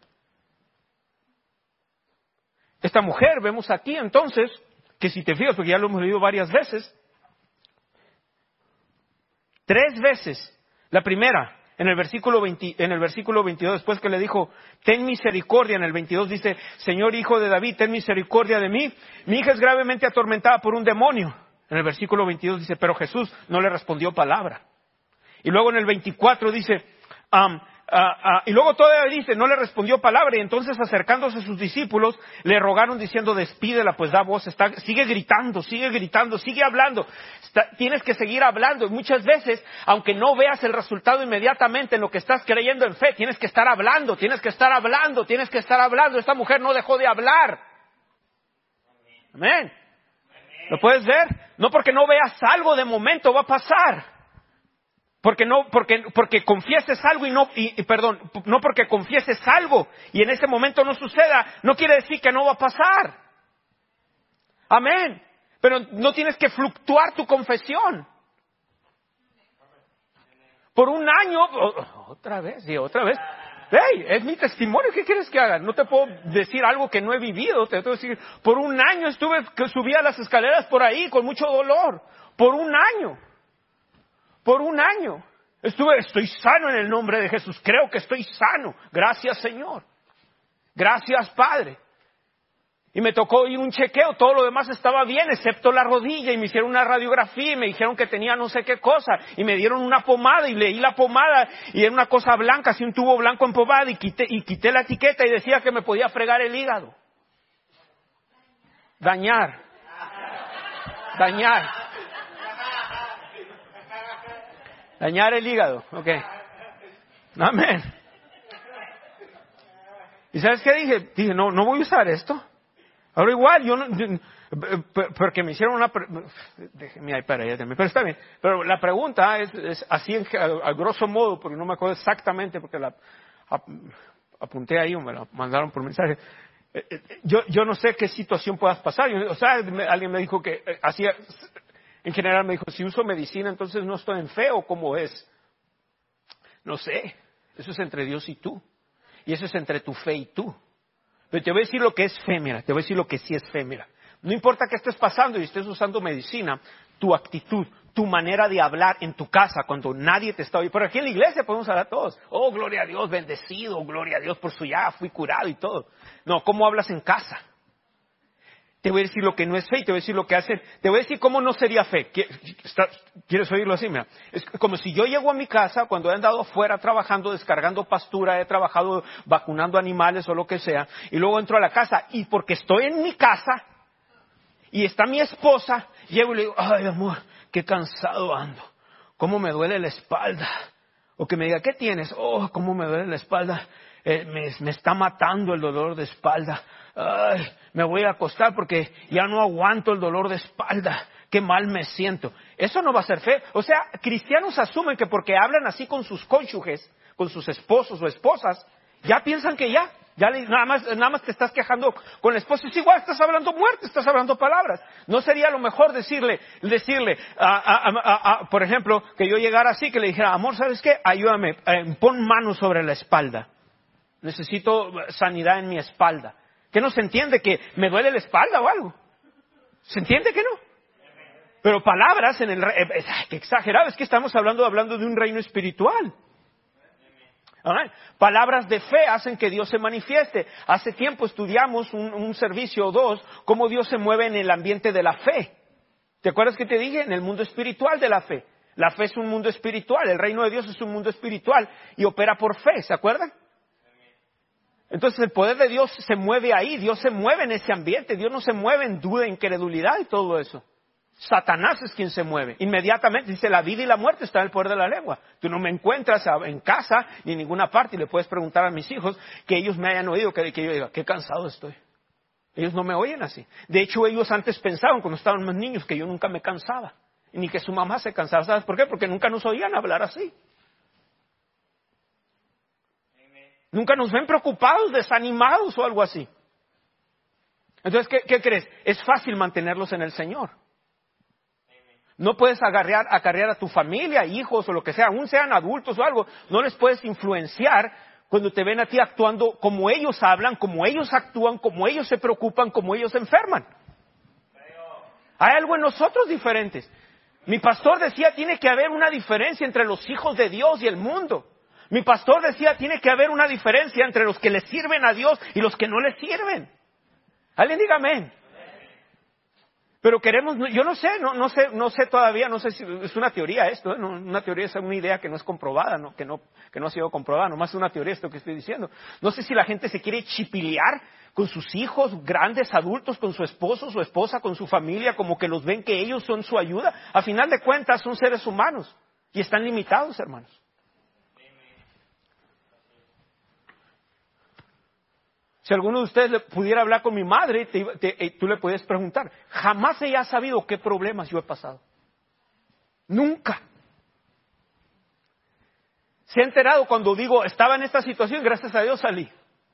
Esta mujer, vemos aquí entonces, que si te fijas, porque ya lo hemos leído varias veces, tres veces. La primera, En el versículo veinte, en el versículo veintidós, después que le dijo, ten misericordia, en el veintidós dice, Señor hijo de David, ten misericordia de mí. Mi hija es gravemente atormentada por un demonio. En el versículo veintidós dice, pero Jesús no le respondió palabra. Y luego en el veinticuatro dice, um, uh, uh, y luego todavía dice, no le respondió palabra. Y entonces acercándose a sus discípulos, le rogaron diciendo, despídela, pues da voz. Está, sigue gritando, sigue gritando, sigue hablando. Está, tienes que seguir hablando. Y muchas veces, aunque no veas el resultado inmediatamente en lo que estás creyendo en fe, tienes que estar hablando, tienes que estar hablando, tienes que estar hablando. Esta mujer no dejó de hablar. Amén. ¿Lo puedes ver? No porque no veas algo de momento va a pasar. Porque no, porque, porque confieses algo y no, y, y perdón, no porque confieses algo y en ese momento no suceda, no quiere decir que no va a pasar. Amén. Pero no tienes que fluctuar tu confesión. Por un año, otra vez, y otra vez. Hey, es mi testimonio, ¿qué quieres que haga? No te puedo decir algo que no he vivido, te puedo decir, por un año estuve, que subía las escaleras por ahí con mucho dolor, por un año, por un año, estuve, estoy sano en el nombre de Jesús, creo que estoy sano, gracias Señor, gracias Padre. Y me tocó ir un chequeo, todo lo demás estaba bien, excepto la rodilla, y me hicieron una radiografía y me dijeron que tenía no sé qué cosa, y me dieron una pomada y leí la pomada, y era una cosa blanca, así un tubo blanco en pomada, y quité, y quité la etiqueta y decía que me podía fregar el hígado. Dañar. Dañar. Dañar el hígado, ok. Amén. ¿Y sabes qué dije? Dije, no, no voy a usar esto. Ahora igual, yo no, yo, porque me hicieron una, déjeme ahí para allá también, pero está bien. Pero la pregunta es, es así en, a, a grosso modo, porque no me acuerdo exactamente, porque la ap, apunté ahí o me la mandaron por mensaje. Yo, yo no sé qué situación puedas pasar. Yo, o sea, me, alguien me dijo que hacía, en general me dijo, si uso medicina, entonces no estoy en fe o cómo es. No sé, eso es entre Dios y tú. Y eso es entre tu fe y tú. Pero te voy a decir lo que es fe, mira, te voy a decir lo que sí es fe, mira. No importa qué estés pasando y estés usando medicina, tu actitud, tu manera de hablar en tu casa cuando nadie te está oyendo. Pero aquí en la iglesia podemos hablar todos. Oh, gloria a Dios, bendecido, gloria a Dios por su ya, fui curado y todo. No, ¿cómo hablas en casa? Te voy a decir lo que no es fe y te voy a decir lo que hace. Te voy a decir cómo no sería fe. ¿Quieres oírlo así? Mira, es como si yo llego a mi casa cuando he andado afuera trabajando, descargando pastura, he trabajado vacunando animales o lo que sea, y luego entro a la casa y porque estoy en mi casa y está mi esposa, llego y le digo, ay amor, qué cansado ando, cómo me duele la espalda. O que me diga, ¿qué tienes? Oh, cómo me duele la espalda. Eh, me, me está matando el dolor de espalda. Ay, me voy a acostar porque ya no aguanto el dolor de espalda. Qué mal me siento. Eso no va a ser fe. O sea, cristianos asumen que porque hablan así con sus cónyuges, con sus esposos o esposas, ya piensan que ya, ya nada más, nada más te estás quejando con la esposa. Es igual, estás hablando muerte, estás hablando palabras. ¿No sería lo mejor decirle, decirle, a, a, a, a, por ejemplo, que yo llegara así, que le dijera, amor, ¿sabes qué? Ayúdame, eh, pon manos sobre la espalda. Necesito sanidad en mi espalda. ¿Qué no se entiende? ¿Que me duele la espalda o algo? ¿Se entiende que no? Pero palabras en el... Eh, ¡Qué exagerado! Es que estamos hablando, hablando de un reino espiritual. Right. Palabras de fe hacen que Dios se manifieste. Hace tiempo estudiamos un, un servicio o dos, cómo Dios se mueve en el ambiente de la fe. ¿Te acuerdas que te dije? En el mundo espiritual de la fe. La fe es un mundo espiritual, el reino de Dios es un mundo espiritual y opera por fe, ¿se acuerdan? Entonces el poder de Dios se mueve ahí, Dios se mueve en ese ambiente, Dios no se mueve en duda, incredulidad y todo eso. Satanás es quien se mueve. Inmediatamente dice, la vida y la muerte están en el poder de la lengua. Tú no me encuentras en casa ni en ninguna parte y le puedes preguntar a mis hijos que ellos me hayan oído, que, que yo diga, qué cansado estoy. Ellos no me oyen así. De hecho, ellos antes pensaban, cuando estaban más niños, que yo nunca me cansaba. Ni que su mamá se cansaba. ¿Sabes por qué? Porque nunca nos oían hablar así. Nunca nos ven preocupados, desanimados o algo así. Entonces, ¿qué, qué crees? Es fácil mantenerlos en el Señor. No puedes agarrear, acarrear a tu familia, hijos o lo que sea, aún sean adultos o algo, no les puedes influenciar cuando te ven a ti actuando como ellos hablan, como ellos actúan, como ellos se preocupan, como ellos se enferman. Hay algo en nosotros diferentes. Mi pastor decía, tiene que haber una diferencia entre los hijos de Dios y el mundo. Mi pastor decía, tiene que haber una diferencia entre los que le sirven a Dios y los que no le sirven. Alguien diga amén. Pero queremos, yo no sé, no, no sé, no sé todavía, no sé si es una teoría esto, ¿eh? No, una teoría es una idea que no es comprobada, ¿no? Que no, que no ha sido comprobada, nomás es una teoría esto que estoy diciendo. No sé si la gente se quiere chipilear con sus hijos, grandes adultos, con su esposo, su esposa, con su familia, como que los ven que ellos son su ayuda. A final de cuentas son seres humanos y están limitados, hermanos. Si alguno de ustedes le pudiera hablar con mi madre, te, te, tú le puedes preguntar. Jamás ella ha sabido qué problemas yo he pasado. Nunca. Se ha enterado cuando digo, estaba en esta situación, gracias a Dios salí.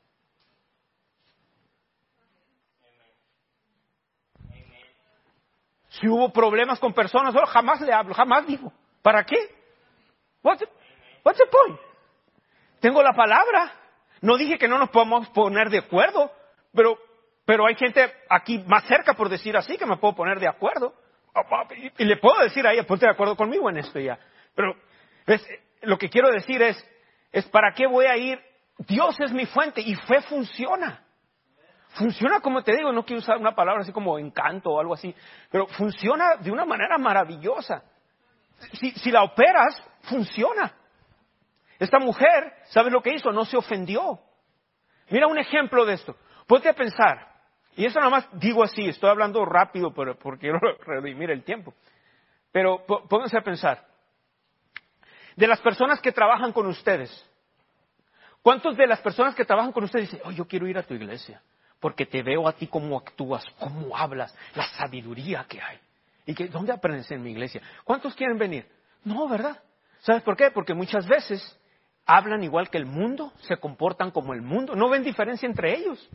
Si hubo problemas con personas, oh, jamás le hablo, jamás digo. ¿Para qué? What's the, what's the point? Tengo la palabra. No dije que no nos podemos poner de acuerdo, pero, pero hay gente aquí más cerca, por decir así, que me puedo poner de acuerdo. Y le puedo decir a ella, ponte de acuerdo conmigo en esto ya. Pero ¿ves? Lo que quiero decir es, es ¿para qué voy a ir? Dios es mi fuente y fe funciona. Funciona, como te digo, no quiero usar una palabra así como encanto o algo así, pero funciona de una manera maravillosa. Si, si la operas, funciona. Esta mujer, ¿sabes lo que hizo? No se ofendió. Mira un ejemplo de esto. Ponte a pensar, y eso nada más digo así, estoy hablando rápido pero porque quiero redimir el tiempo. Pero pónganse a pensar. De las personas que trabajan con ustedes, ¿cuántos de las personas que trabajan con ustedes dicen, oh, yo quiero ir a tu iglesia? Porque te veo a ti cómo actúas, cómo hablas, la sabiduría que hay. ¿Y que, dónde aprendes en mi iglesia? ¿Cuántos quieren venir? No, ¿verdad? ¿Sabes por qué? Porque muchas veces hablan igual que el mundo, se comportan como el mundo, no ven diferencia entre ellos.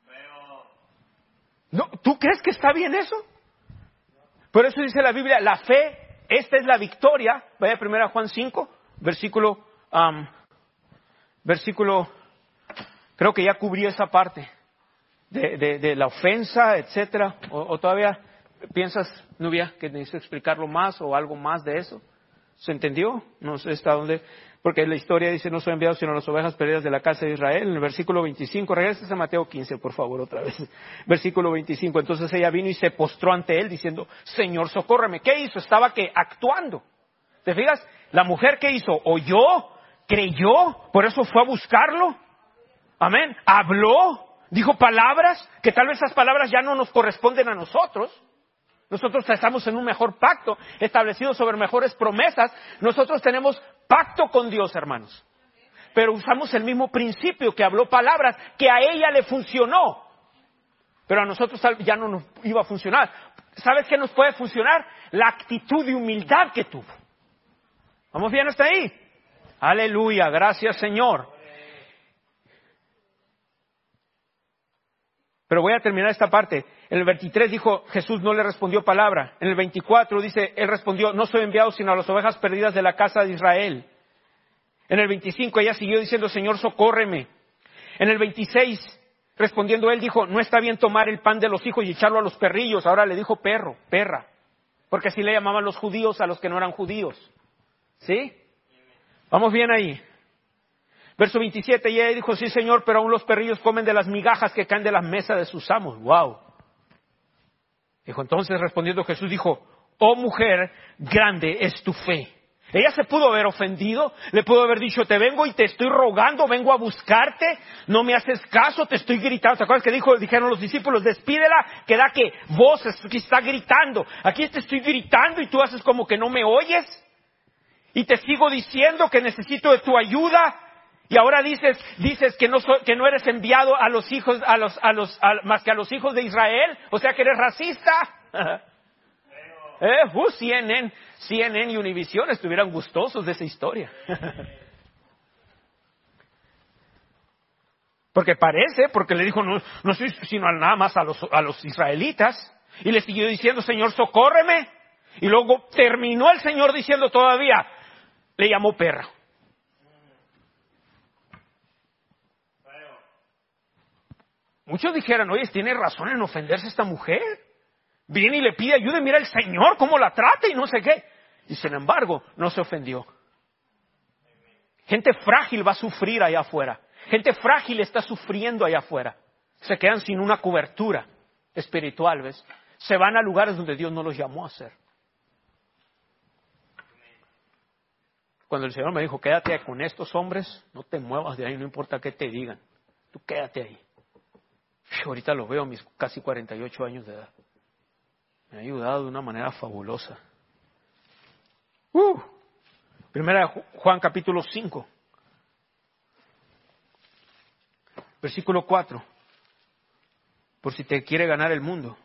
¿No? ¿Tú crees que está bien eso? Por eso dice la Biblia, la fe, esta es la victoria. Vaya primero a Juan cinco, versículo, um, versículo, creo que ya cubrí esa parte de, de, de la ofensa, etcétera. O, o todavía piensas, Nubia, que necesito explicarlo más o algo más de eso. ¿Se entendió? No sé hasta dónde, porque la historia dice, no soy enviado sino las ovejas perdidas de la casa de Israel. En el versículo veinticinco, regreses a Mateo quince, por favor, otra vez. Versículo veinticinco, entonces ella vino y se postró ante él diciendo, Señor, socórreme. ¿Qué hizo? Estaba que actuando. ¿Te fijas? La mujer, ¿qué hizo? Oyó, creyó, por eso fue a buscarlo. Amén. Habló, dijo palabras, que tal vez esas palabras ya no nos corresponden a nosotros. Nosotros estamos en un mejor pacto, establecido sobre mejores promesas. Nosotros tenemos pacto con Dios, hermanos. Pero usamos el mismo principio que habló palabras, que a ella le funcionó. Pero a nosotros ya no nos iba a funcionar. ¿Sabes qué nos puede funcionar? La actitud de humildad que tuvo. ¿Vamos bien hasta ahí? Aleluya, gracias Señor. Pero voy a terminar esta parte. En el veintitrés dijo, Jesús no le respondió palabra. En el veinticuatro dice, él respondió, no soy enviado sino a las ovejas perdidas de la casa de Israel. En el veinticinco ella siguió diciendo, Señor, socórreme. En el veintiséis, respondiendo él, dijo, no está bien tomar el pan de los hijos y echarlo a los perrillos. Ahora le dijo perro, perra. Porque así le llamaban los judíos a los que no eran judíos. ¿Sí? Vamos bien ahí. Verso veintisiete, y ella dijo, sí Señor, pero aún los perrillos comen de las migajas que caen de las mesas de sus amos. Wow. Dijo, entonces respondiendo Jesús dijo, oh mujer, grande es tu fe. Ella se pudo haber ofendido, le pudo haber dicho, te vengo y te estoy rogando, vengo a buscarte, no me haces caso, te estoy gritando. ¿Te acuerdas que dijo, dijeron los discípulos, despídela, que da que voces, que está gritando. Aquí te estoy gritando y tú haces como que no me oyes. Y te sigo diciendo que necesito de tu ayuda. Y ahora dices, dices que no so, que no eres enviado a los hijos, a los, a los, a, más que a los hijos de Israel. O sea que eres racista. eh, uh, C N N, C N N y Univision estuvieran gustosos de esa historia. Porque parece, porque le dijo, no, no soy sino nada más a los, a los israelitas. Y le siguió diciendo, Señor, socórreme. Y luego terminó el Señor diciendo todavía, le llamó perra. Muchos dijeran, oye, tiene razón en ofenderse esta mujer. Viene y le pide ayuda y mira el Señor cómo la trata y no sé qué. Y sin embargo, no se ofendió. Gente frágil va a sufrir allá afuera. Gente frágil está sufriendo allá afuera. Se quedan sin una cobertura espiritual, ¿ves? Se van a lugares donde Dios no los llamó a hacer. Cuando el Señor me dijo, quédate con estos hombres, no te muevas de ahí, no importa qué te digan. Tú quédate ahí. Yo ahorita lo veo a mis casi cuarenta y ocho años de edad. Me ha ayudado de una manera fabulosa. Uh, Primera Juan capítulo cinco. Versículo cuatro. Por si te quiere ganar el mundo.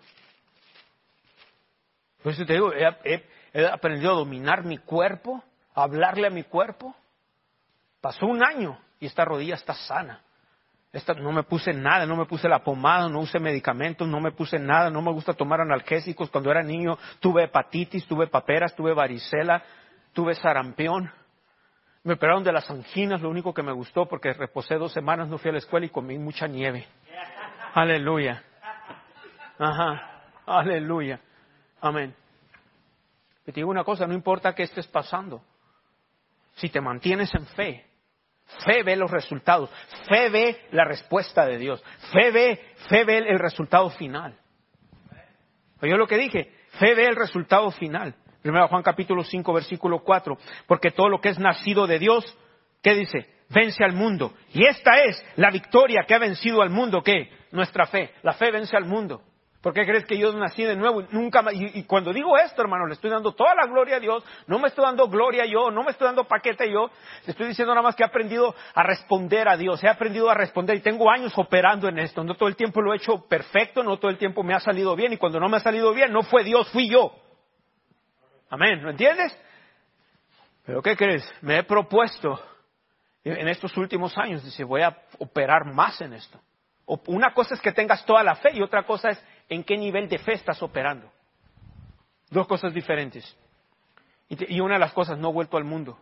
Por eso te digo, he, he, he aprendido a dominar mi cuerpo, a hablarle a mi cuerpo. Pasó un año y esta rodilla está sana. Esta, no me puse nada, no me puse la pomada, no usé medicamentos, no me puse nada, no me gusta tomar analgésicos. Cuando era niño tuve hepatitis, tuve paperas, tuve varicela, tuve sarampión. Me operaron de las anginas, lo único que me gustó porque reposé dos semanas, no fui a la escuela y comí mucha nieve. Aleluya. Ajá, aleluya. Amén. Y te digo una cosa, no importa qué estés pasando. Si te mantienes en fe, fe ve los resultados, fe ve la respuesta de Dios, fe ve, fe ve el resultado final. Oye lo que dije, fe ve el resultado final. Primero Juan capítulo cinco, versículo cuatro. Porque todo lo que es nacido de Dios, ¿qué dice? Vence al mundo. Y esta es la victoria que ha vencido al mundo, ¿qué? Nuestra fe. La fe vence al mundo. ¿Por qué crees que yo nací de nuevo? Nunca más. Y, y cuando digo esto, hermano, le estoy dando toda la gloria a Dios. No me estoy dando gloria yo, no me estoy dando paquete yo. Le estoy diciendo nada más que he aprendido a responder a Dios. He aprendido a responder y tengo años operando en esto. No todo el tiempo lo he hecho perfecto, no todo el tiempo me ha salido bien. Y cuando no me ha salido bien, no fue Dios, fui yo. Amén, ¿lo entiendes? Pero ¿qué crees? Me he propuesto en estos últimos años, dice, voy a operar más en esto. Una cosa es que tengas toda la fe y otra cosa es en qué nivel de fe estás operando. Dos cosas diferentes. Y, te, y una de las cosas, no he vuelto al mundo.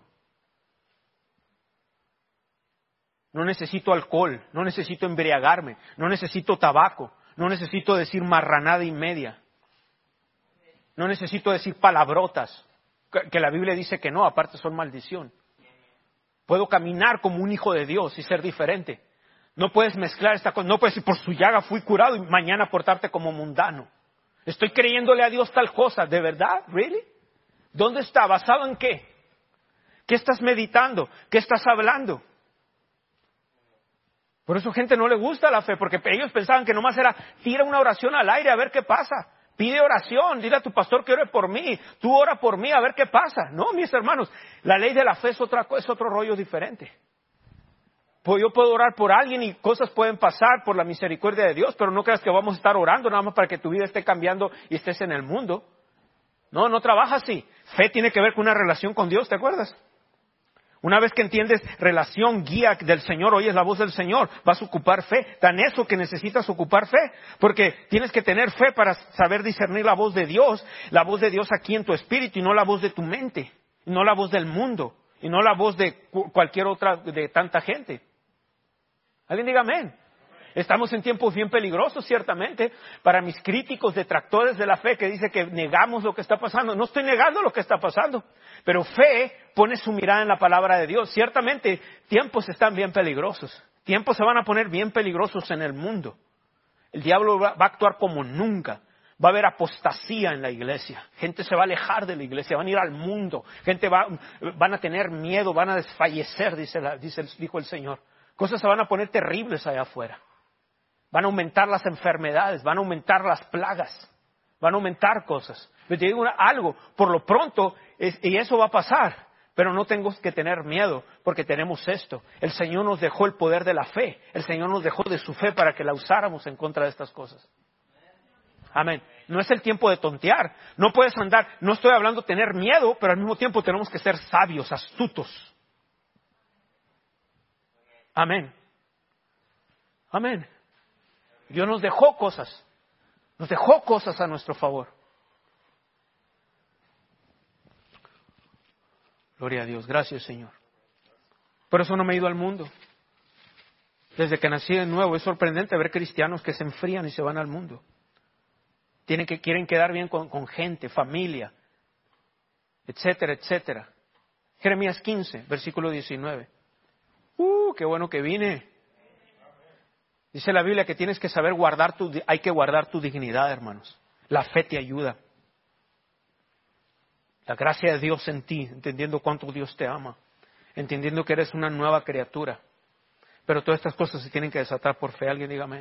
No necesito alcohol, no necesito embriagarme, no necesito tabaco, no necesito decir marranada y media. No necesito decir palabrotas, que la Biblia dice que no, aparte son maldición. Puedo caminar como un hijo de Dios y ser diferente. No puedes mezclar esta cosa, no puedes decir por su llaga fui curado y mañana portarte como mundano. Estoy creyéndole a Dios tal cosa, ¿de verdad? ¿Really? ¿Dónde está? ¿Basado en qué? ¿Qué estás meditando? ¿Qué estás hablando? Por eso gente no le gusta la fe, porque ellos pensaban que nomás era tira una oración al aire a ver qué pasa. Pide oración, dile a tu pastor que ore por mí, tú ora por mí a ver qué pasa. No, mis hermanos, la ley de la fe es, otra, es otro rollo diferente. Pues yo puedo orar por alguien y cosas pueden pasar por la misericordia de Dios, pero no creas que vamos a estar orando nada más para que tu vida esté cambiando y estés en el mundo. No, no trabaja así. Fe tiene que ver con una relación con Dios, ¿te acuerdas? Una vez que entiendes relación, guía del Señor, oyes la voz del Señor, vas a ocupar fe. Tan eso que necesitas ocupar fe, porque tienes que tener fe para saber discernir la voz de Dios, la voz de Dios aquí en tu espíritu y no la voz de tu mente, y no la voz del mundo, y no la voz de cualquier otra, de tanta gente. ¿Alguien diga amén? Estamos en tiempos bien peligrosos, ciertamente, para mis críticos detractores de la fe que dicen que negamos lo que está pasando. No estoy negando lo que está pasando, pero fe pone su mirada en la palabra de Dios. Ciertamente, tiempos están bien peligrosos. Tiempos se van a poner bien peligrosos en el mundo. El diablo va a actuar como nunca. Va a haber apostasía en la iglesia. Gente se va a alejar de la iglesia, van a ir al mundo. Gente va, van a tener miedo, van a desfallecer, dice, la, dice dijo el Señor. Cosas se van a poner terribles allá afuera. Van a aumentar las enfermedades, van a aumentar las plagas, van a aumentar cosas. Pero te digo una, algo, por lo pronto, es, y eso va a pasar, pero no tengo que tener miedo, porque tenemos esto. El Señor nos dejó el poder de la fe, el Señor nos dejó de su fe para que la usáramos en contra de estas cosas. Amén. No es el tiempo de tontear, no puedes andar, no estoy hablando de tener miedo, pero al mismo tiempo tenemos que ser sabios, astutos. Amén. Amén. Dios nos dejó cosas, nos dejó cosas a nuestro favor. Gloria a Dios, gracias Señor. Por eso no me he ido al mundo. Desde que nací de nuevo es sorprendente ver cristianos que se enfrían y se van al mundo. Tienen que, quieren quedar bien con, con gente, familia, etcétera, etcétera. Jeremías quince, versículo diecinueve. Uh, qué bueno que vine. Dice la Biblia que tienes que saber guardar tu, hay que guardar tu dignidad, hermanos. La fe te ayuda. La gracia de Dios en ti, entendiendo cuánto Dios te ama, entendiendo que eres una nueva criatura. Pero todas estas cosas se tienen que desatar por fe. Alguien dígame.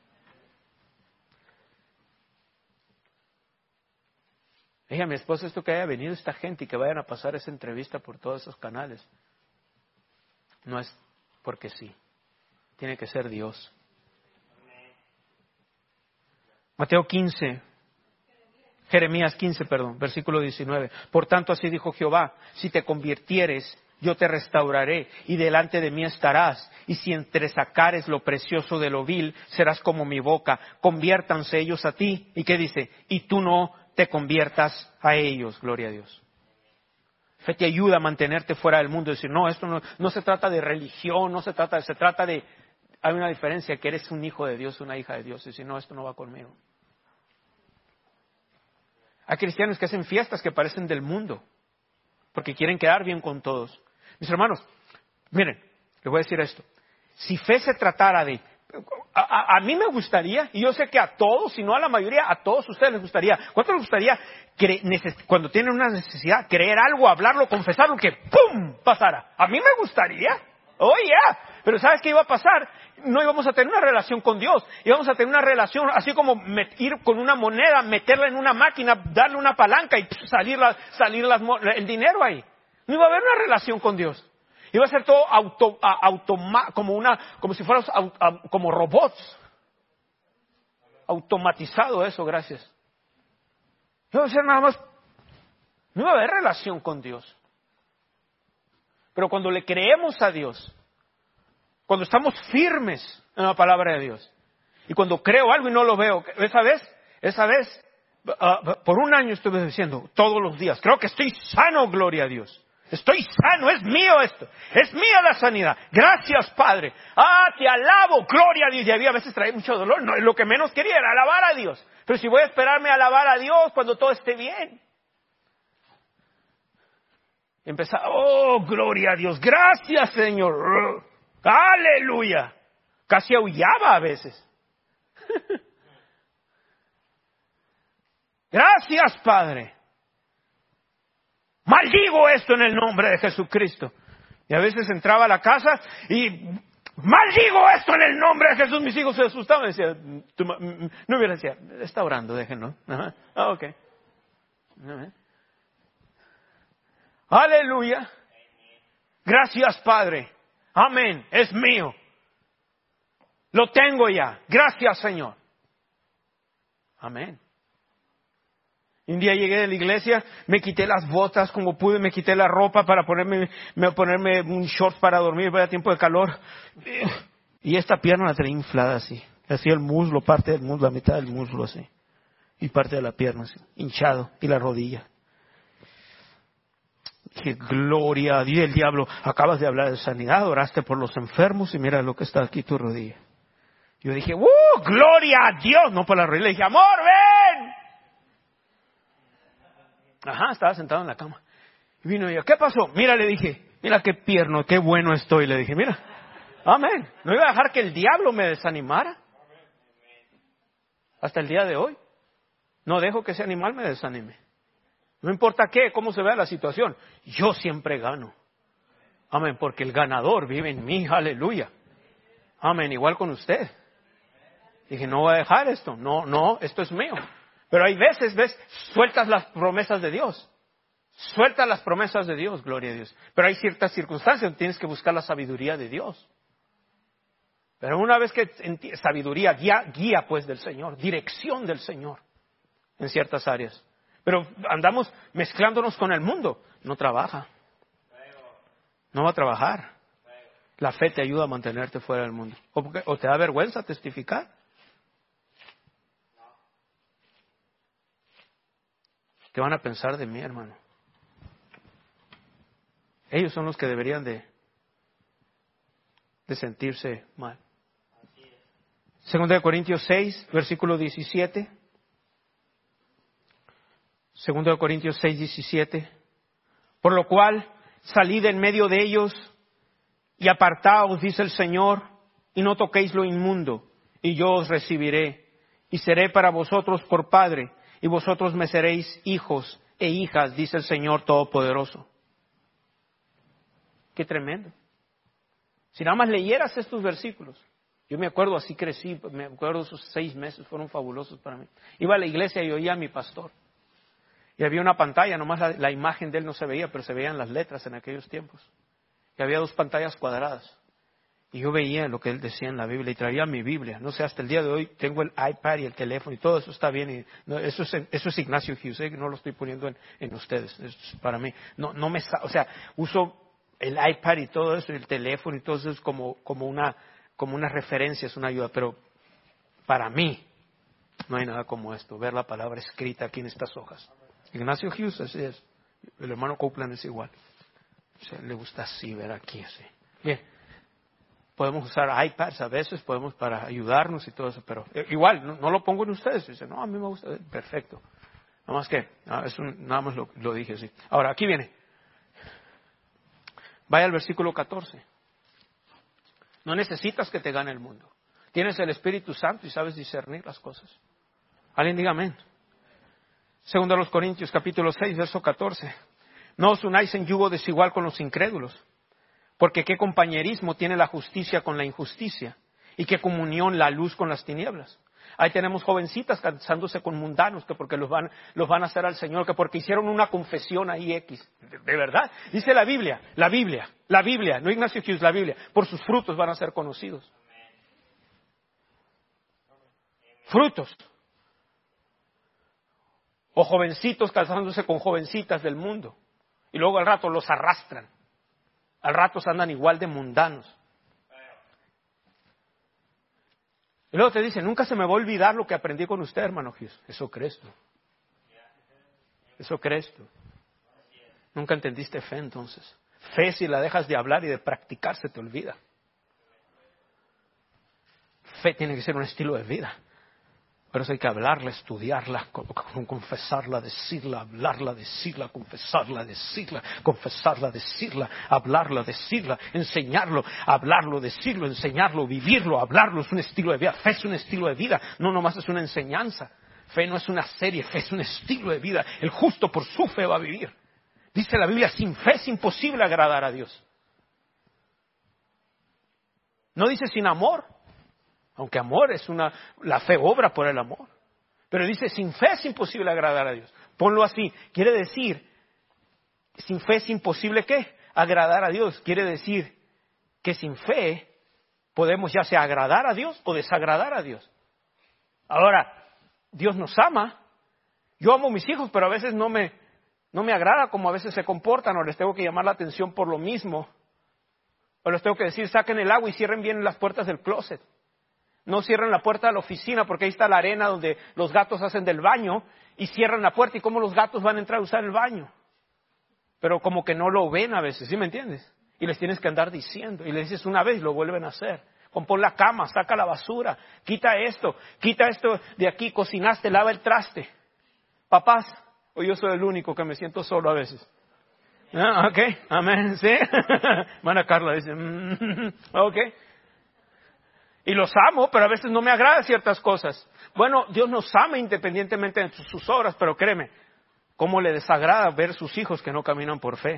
Dije a mi esposa, esto que haya venido esta gente y que vayan a pasar esa entrevista por todos esos canales, no es porque sí. Tiene que ser Dios. Mateo quince, Jeremías quince, perdón, versículo diecinueve. Por tanto, así dijo Jehová, si te convirtieres, yo te restauraré y delante de mí estarás. Y si entresacares lo precioso de lo vil, serás como mi boca. Conviértanse ellos a ti. ¿Y qué dice? Y tú no te conviertas a ellos. Gloria a Dios. Fe te ayuda a mantenerte fuera del mundo. Decir, no, esto no, no se trata de religión, no se trata, se trata de... Hay una diferencia, que eres un hijo de Dios, una hija de Dios. Y si no, esto no va conmigo. Hay cristianos que hacen fiestas que parecen del mundo, porque quieren quedar bien con todos. Mis hermanos, miren, les voy a decir esto. Si fe se tratara de... A, a, a mí me gustaría, y yo sé que a todos, si no a la mayoría, a todos ustedes les gustaría. ¿Cuánto les gustaría, cre, neces, cuando tienen una necesidad, creer algo, hablarlo, confesarlo, que ¡pum! Pasara? A mí me gustaría. Oh, yeah. Pero ¿sabes qué iba a pasar? No íbamos a tener una relación con Dios. Íbamos a tener una relación así como met, ir con una moneda, meterla en una máquina, darle una palanca y pff, salir, la, salir las, el dinero ahí. No iba a haber una relación con Dios. Iba a ser todo auto, automa, como una, como si fueras como robots. Automatizado eso, gracias. No iba a ser nada más. No iba a haber relación con Dios. Pero cuando le creemos a Dios, cuando estamos firmes en la palabra de Dios, y cuando creo algo y no lo veo, esa vez, esa vez, uh, por un año estuve diciendo todos los días, creo que estoy sano, gloria a Dios. Estoy sano, es mío esto, es mía la sanidad. Gracias, Padre. Ah, te alabo, gloria a Dios. Y había a veces traía mucho dolor, no, lo que menos quería era alabar a Dios. Pero si voy a esperarme a alabar a Dios cuando todo esté bien. Empezaba, oh, gloria a Dios, gracias, Señor. Aleluya. Casi aullaba a veces. Gracias, Padre. Maldigo esto en el nombre de Jesucristo. Y a veces entraba a la casa y maldigo esto en el nombre de Jesús. Mis hijos se asustaban y decían, no hubiera decía, está orando, déjenlo. Ajá. Ah, ok. Ajá. Aleluya. Gracias, Padre. Amén. Es mío. Lo tengo ya. Gracias, Señor. Amén. Un día llegué de la iglesia, me quité las botas como pude, me quité la ropa para ponerme, me, ponerme un short para dormir, vaya tiempo de calor. Y esta pierna la tenía inflada así. Así el muslo, parte del muslo, la mitad del muslo así. Y parte de la pierna así, hinchado. Y la rodilla. Dije, gloria a Dios. El diablo, acabas de hablar de sanidad, oraste por los enfermos y mira lo que está aquí tu rodilla. Yo dije, ¡uh! ¡Gloria a Dios! No por la rodilla. Le dije, amor, ven. Ajá, estaba sentado en la cama. Y vino ella, ¿qué pasó? Mira, le dije, mira qué pierno, qué bueno estoy. Le dije, mira, amén. No iba a dejar que el diablo me desanimara. Hasta el día de hoy. No dejo que ese animal me desanime. No importa qué, cómo se vea la situación. Yo siempre gano. Amén, porque el ganador vive en mí. Aleluya. Amén, igual con usted. Dije, no voy a dejar esto. No, no, esto es mío. Pero hay veces, ves, sueltas las promesas de Dios. Sueltas las promesas de Dios, gloria a Dios. Pero hay ciertas circunstancias donde tienes que buscar la sabiduría de Dios. Pero una vez que sabiduría, guía, guía pues del Señor, dirección del Señor en ciertas áreas. Pero andamos mezclándonos con el mundo. No trabaja. No va a trabajar. La fe te ayuda a mantenerte fuera del mundo. ¿O, porque, o te da vergüenza testificar? ¿Qué van a pensar de mí, hermano? Ellos son los que deberían de, de sentirse mal. Segunda de Corintios seis, versículo diecisiete. Segunda de Corintios seis, diecisiete. Por lo cual, salid en medio de ellos y apartaos, dice el Señor, y no toquéis lo inmundo, y yo os recibiré, y seré para vosotros por padre, y vosotros me seréis hijos e hijas, dice el Señor Todopoderoso. Qué tremendo. Si nada más leyeras estos versículos. Yo me acuerdo, así crecí, me acuerdo esos seis meses, fueron fabulosos para mí. Iba a la iglesia y oía a mi pastor. Y había una pantalla, nomás la, la imagen de él no se veía, pero se veían las letras en aquellos tiempos. Y había dos pantallas cuadradas. Y yo veía lo que él decía en la Biblia y traía mi Biblia. No sé, hasta el día de hoy tengo el iPad y el teléfono y todo eso está bien. Y no, eso, es, eso es Ignacio Hughes, ¿eh? No lo estoy poniendo en, en ustedes. Es para mí. No, no me, o sea, uso el iPad y todo eso, y el teléfono y todo eso es como, como una, como una referencia, es una ayuda. Pero para mí no hay nada como esto, ver la palabra escrita aquí en estas hojas. Ignacio Hughes así es. El hermano Copeland es igual. O sea, le gusta así, ver aquí así. Bien. Podemos usar iPads a veces, podemos para ayudarnos y todo eso, pero igual, no, no lo pongo en ustedes. Dicen, no, a mí me gusta, perfecto. Nada más que, eso nada más lo, lo dije así. Ahora, aquí viene. Vaya al versículo catorce. No necesitas que te gane el mundo. Tienes el Espíritu Santo y sabes discernir las cosas. Alguien diga amén. Segundo a los Corintios, capítulo seis, verso catorce. No os unáis en yugo desigual con los incrédulos. Porque qué compañerismo tiene la justicia con la injusticia, y qué comunión la luz con las tinieblas. Ahí tenemos jovencitas casándose con mundanos, que porque los van, los van a hacer al Señor, que porque hicieron una confesión ahí X. De, de verdad, dice la Biblia, la Biblia, la Biblia, no Ignacio Hughes, la Biblia, por sus frutos van a ser conocidos. Frutos. O jovencitos casándose con jovencitas del mundo, y luego al rato los arrastran. Al rato se andan igual de mundanos. Y luego te dice, nunca se me va a olvidar lo que aprendí con usted, hermano Hughes. Eso crees tú. Eso crees tú. Nunca entendiste fe entonces. Fe, si la dejas de hablar y de practicar, se te olvida. Fe tiene que ser un estilo de vida. Por eso hay que hablarla, estudiarla, confesarla, decirla, hablarla, decirla, confesarla, decirla, confesarla, decirla, hablarla, decirla, enseñarlo, hablarlo, decirlo, enseñarlo, vivirlo, hablarlo. Es un estilo de vida. Fe es un estilo de vida, no nomás es una enseñanza. Fe no es una serie, fe es un estilo de vida. El justo por su fe va a vivir. Dice la Biblia, sin fe es imposible agradar a Dios. No dice sin amor. Aunque amor es una, la fe obra por el amor. Pero dice, sin fe es imposible agradar a Dios. Ponlo así. Quiere decir, sin fe es imposible ¿qué? Agradar a Dios. Quiere decir que sin fe podemos ya sea agradar a Dios o desagradar a Dios. Ahora, Dios nos ama. Yo amo a mis hijos, pero a veces no me, no me agrada como a veces se comportan, o les tengo que llamar la atención por lo mismo. O les tengo que decir, saquen el agua y cierren bien las puertas del closet. No cierran la puerta de la oficina porque ahí está la arena donde los gatos hacen del baño, y cierran la puerta. ¿Y cómo los gatos van a entrar a usar el baño? Pero como que no lo ven a veces, ¿sí me entiendes? Y les tienes que andar diciendo. Y les dices una vez y lo vuelven a hacer. Compón la cama, saca la basura, quita esto, quita esto de aquí, cocinaste, lava el traste. Papás, o yo soy el único que me siento solo a veces. Ah, ok, amén, ¿sí? Hermana Carla dice, mm, ok. Y los amo, pero a veces no me agradan ciertas cosas. Bueno, Dios nos ama independientemente de sus obras, pero créeme, ¿cómo le desagrada ver sus hijos que no caminan por fe?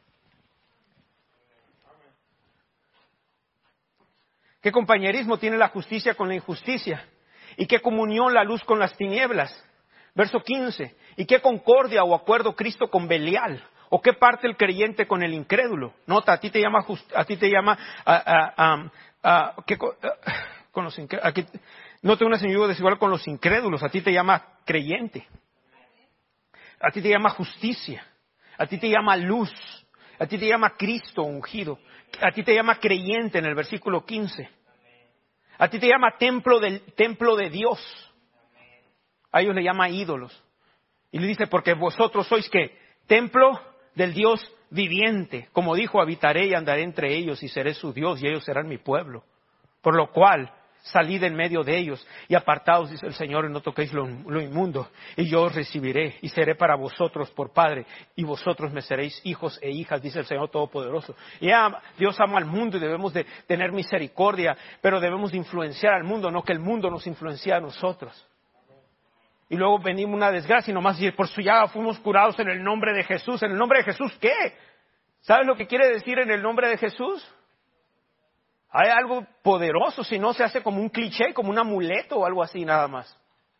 ¿Qué compañerismo tiene la justicia con la injusticia? ¿Y qué comunión la luz con las tinieblas? Verso quince. ¿Y qué concordia o acuerdo Cristo con Belial? ¿O qué parte el creyente con el incrédulo? Nota, a ti te llama, just, a ti te llama, uh, uh, um, uh, ¿qué, uh, con los incrédulos? Aquí, no te unas en yugo desigual con los incrédulos. A ti te llama creyente. A ti te llama justicia. A ti te llama luz. A ti te llama Cristo ungido. A ti te llama creyente en el versículo quince. A ti te llama templo del templo de Dios. A ellos le llama ídolos. Y le dice, porque vosotros sois ¿qué? Templo del Dios viviente. Como dijo, habitaré y andaré entre ellos y seré su Dios y ellos serán mi pueblo. Por lo cual, salid en medio de ellos y apartaos, dice el Señor, y no toquéis lo, lo inmundo, y yo os recibiré y seré para vosotros por Padre, y vosotros me seréis hijos e hijas, dice el Señor Todopoderoso. Y ama, Dios ama al mundo y debemos de tener misericordia, pero debemos de influenciar al mundo, no que el mundo nos influencie a nosotros. Y luego venimos una desgracia y nomás decir, por su llaga fuimos curados en el nombre de Jesús. ¿En el nombre de Jesús qué? ¿Sabes lo que quiere decir en el nombre de Jesús? Hay algo poderoso, si no se hace como un cliché, como un amuleto o algo así nada más.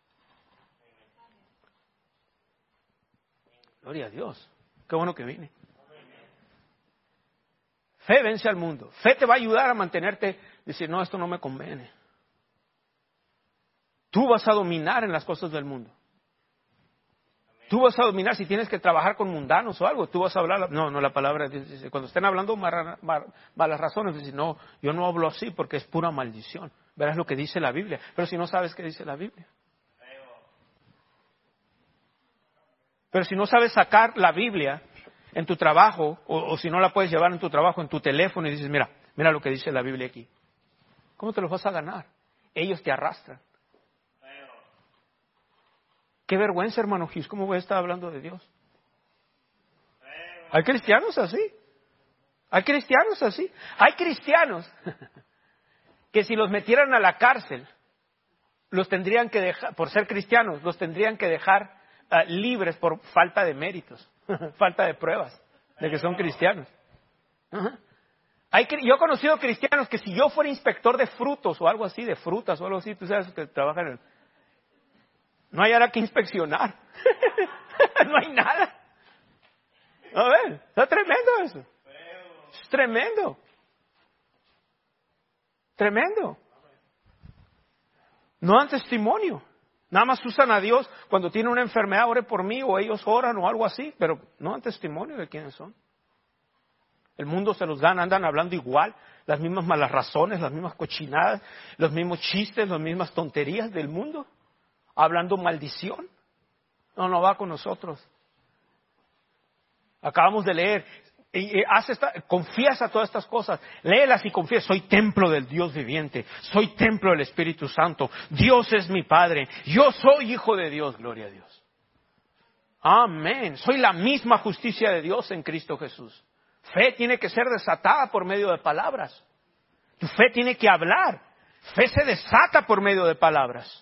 Gloria a Dios. Qué bueno que vine. Fe vence al mundo. Fe te va a ayudar a mantenerte, decir, no, esto no me conviene. Tú vas a dominar en las cosas del mundo. Tú vas a dominar si tienes que trabajar con mundanos o algo. Tú vas a hablar, no, no, la palabra dice, cuando estén hablando malas, malas razones, dice, no, yo no hablo así porque es pura maldición. Verás lo que dice la Biblia. Pero si no sabes qué dice la Biblia. Pero si no sabes sacar la Biblia en tu trabajo, o, o si no la puedes llevar en tu trabajo, en tu teléfono, y dices, mira, mira lo que dice la Biblia aquí. ¿Cómo te los vas a ganar? Ellos te arrastran. Qué vergüenza, hermano Gis, ¿cómo voy a estar hablando de Dios? Hay cristianos así. Hay cristianos así. Hay cristianos que si los metieran a la cárcel, los tendrían que dejar, por ser cristianos, los tendrían que dejar uh, libres por falta de méritos, falta de pruebas de que son cristianos. Uh-huh. Hay, yo he conocido cristianos que si yo fuera inspector de frutos o algo así, de frutas o algo así, tú sabes que trabajan en... No hay nada que inspeccionar. No hay nada. A ver, está tremendo eso. Es tremendo. Tremendo. No dan testimonio. Nada más usan a Dios cuando tienen una enfermedad, ore por mí, o ellos oran o algo así, pero no dan testimonio de quiénes son. El mundo se los dan, andan hablando igual, las mismas malas razones, las mismas cochinadas, los mismos chistes, las mismas tonterías del mundo. Hablando maldición. No, no va con nosotros. Acabamos de leer. Y, y hace esta, confías a todas estas cosas. Léelas y confías. Soy templo del Dios viviente. Soy templo del Espíritu Santo. Dios es mi Padre. Yo soy hijo de Dios. Gloria a Dios. Amén. Soy la misma justicia de Dios en Cristo Jesús. Fe tiene que ser desatada por medio de palabras. Tu fe tiene que hablar. Fe se desata por medio de palabras.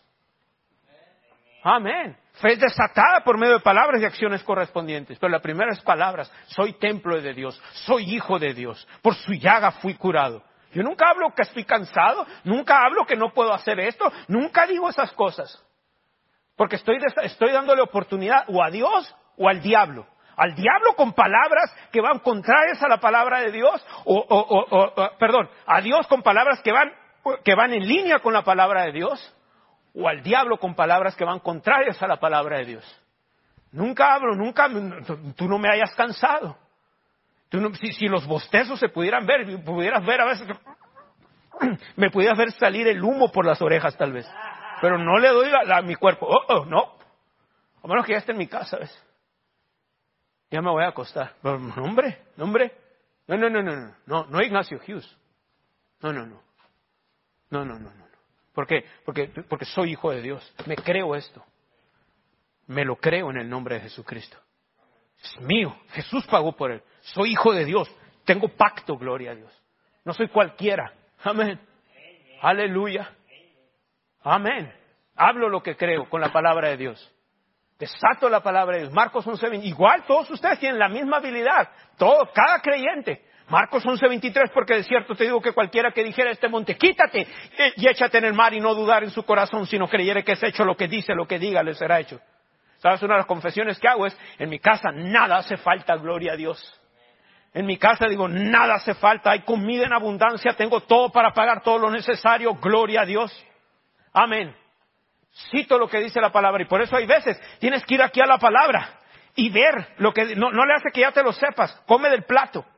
Amén. Fe es desatada por medio de palabras y acciones correspondientes. Pero la primera es palabras. Soy templo de Dios. Soy hijo de Dios. Por su llaga fui curado. Yo nunca hablo que estoy cansado. Nunca hablo que no puedo hacer esto. Nunca digo esas cosas. Porque estoy, estoy dándole oportunidad o a Dios o al diablo. Al diablo con palabras que van contrarias a la palabra de Dios. O, o, o, o perdón, a Dios con palabras que van, que van en línea con la palabra de Dios. O al diablo con palabras que van contrarias a la palabra de Dios. Nunca hablo, nunca, tú no me hayas cansado. Tú no, si, si los bostezos se pudieran ver, pudieras ver a veces, me pudieras ver salir el humo por las orejas tal vez. Pero no le doy la, la, a mi cuerpo, oh, oh, no. A menos que ya esté en mi casa, ¿ves? Ya me voy a acostar. Pero, no, hombre, no, hombre. No, no, no, no, no, no, no Ignacio Hughes. No, no, no. No, no, no, no. ¿Por qué? Porque, porque soy hijo de Dios. Me creo esto. Me lo creo en el nombre de Jesucristo. Es mío. Jesús pagó por él. Soy hijo de Dios. Tengo pacto, gloria a Dios. No soy cualquiera. Amén. Aleluya. Amén. Hablo lo que creo con la palabra de Dios. Desato la palabra de Dios. Marcos once veinte. Igual todos ustedes tienen la misma habilidad. Todo, cada creyente. Marcos once veintitrés, porque de cierto te digo que cualquiera que dijera a este monte, quítate y échate en el mar y no dudar en su corazón, sino creyere que es hecho lo que dice, lo que diga, le será hecho. ¿Sabes? Una de las confesiones que hago es, en mi casa nada hace falta, gloria a Dios. En mi casa digo, nada hace falta, hay comida en abundancia, tengo todo para pagar todo lo necesario, gloria a Dios. Amén. Cito lo que dice la palabra y por eso hay veces tienes que ir aquí a la palabra y ver lo que, no, no le hace que ya te lo sepas, come del plato.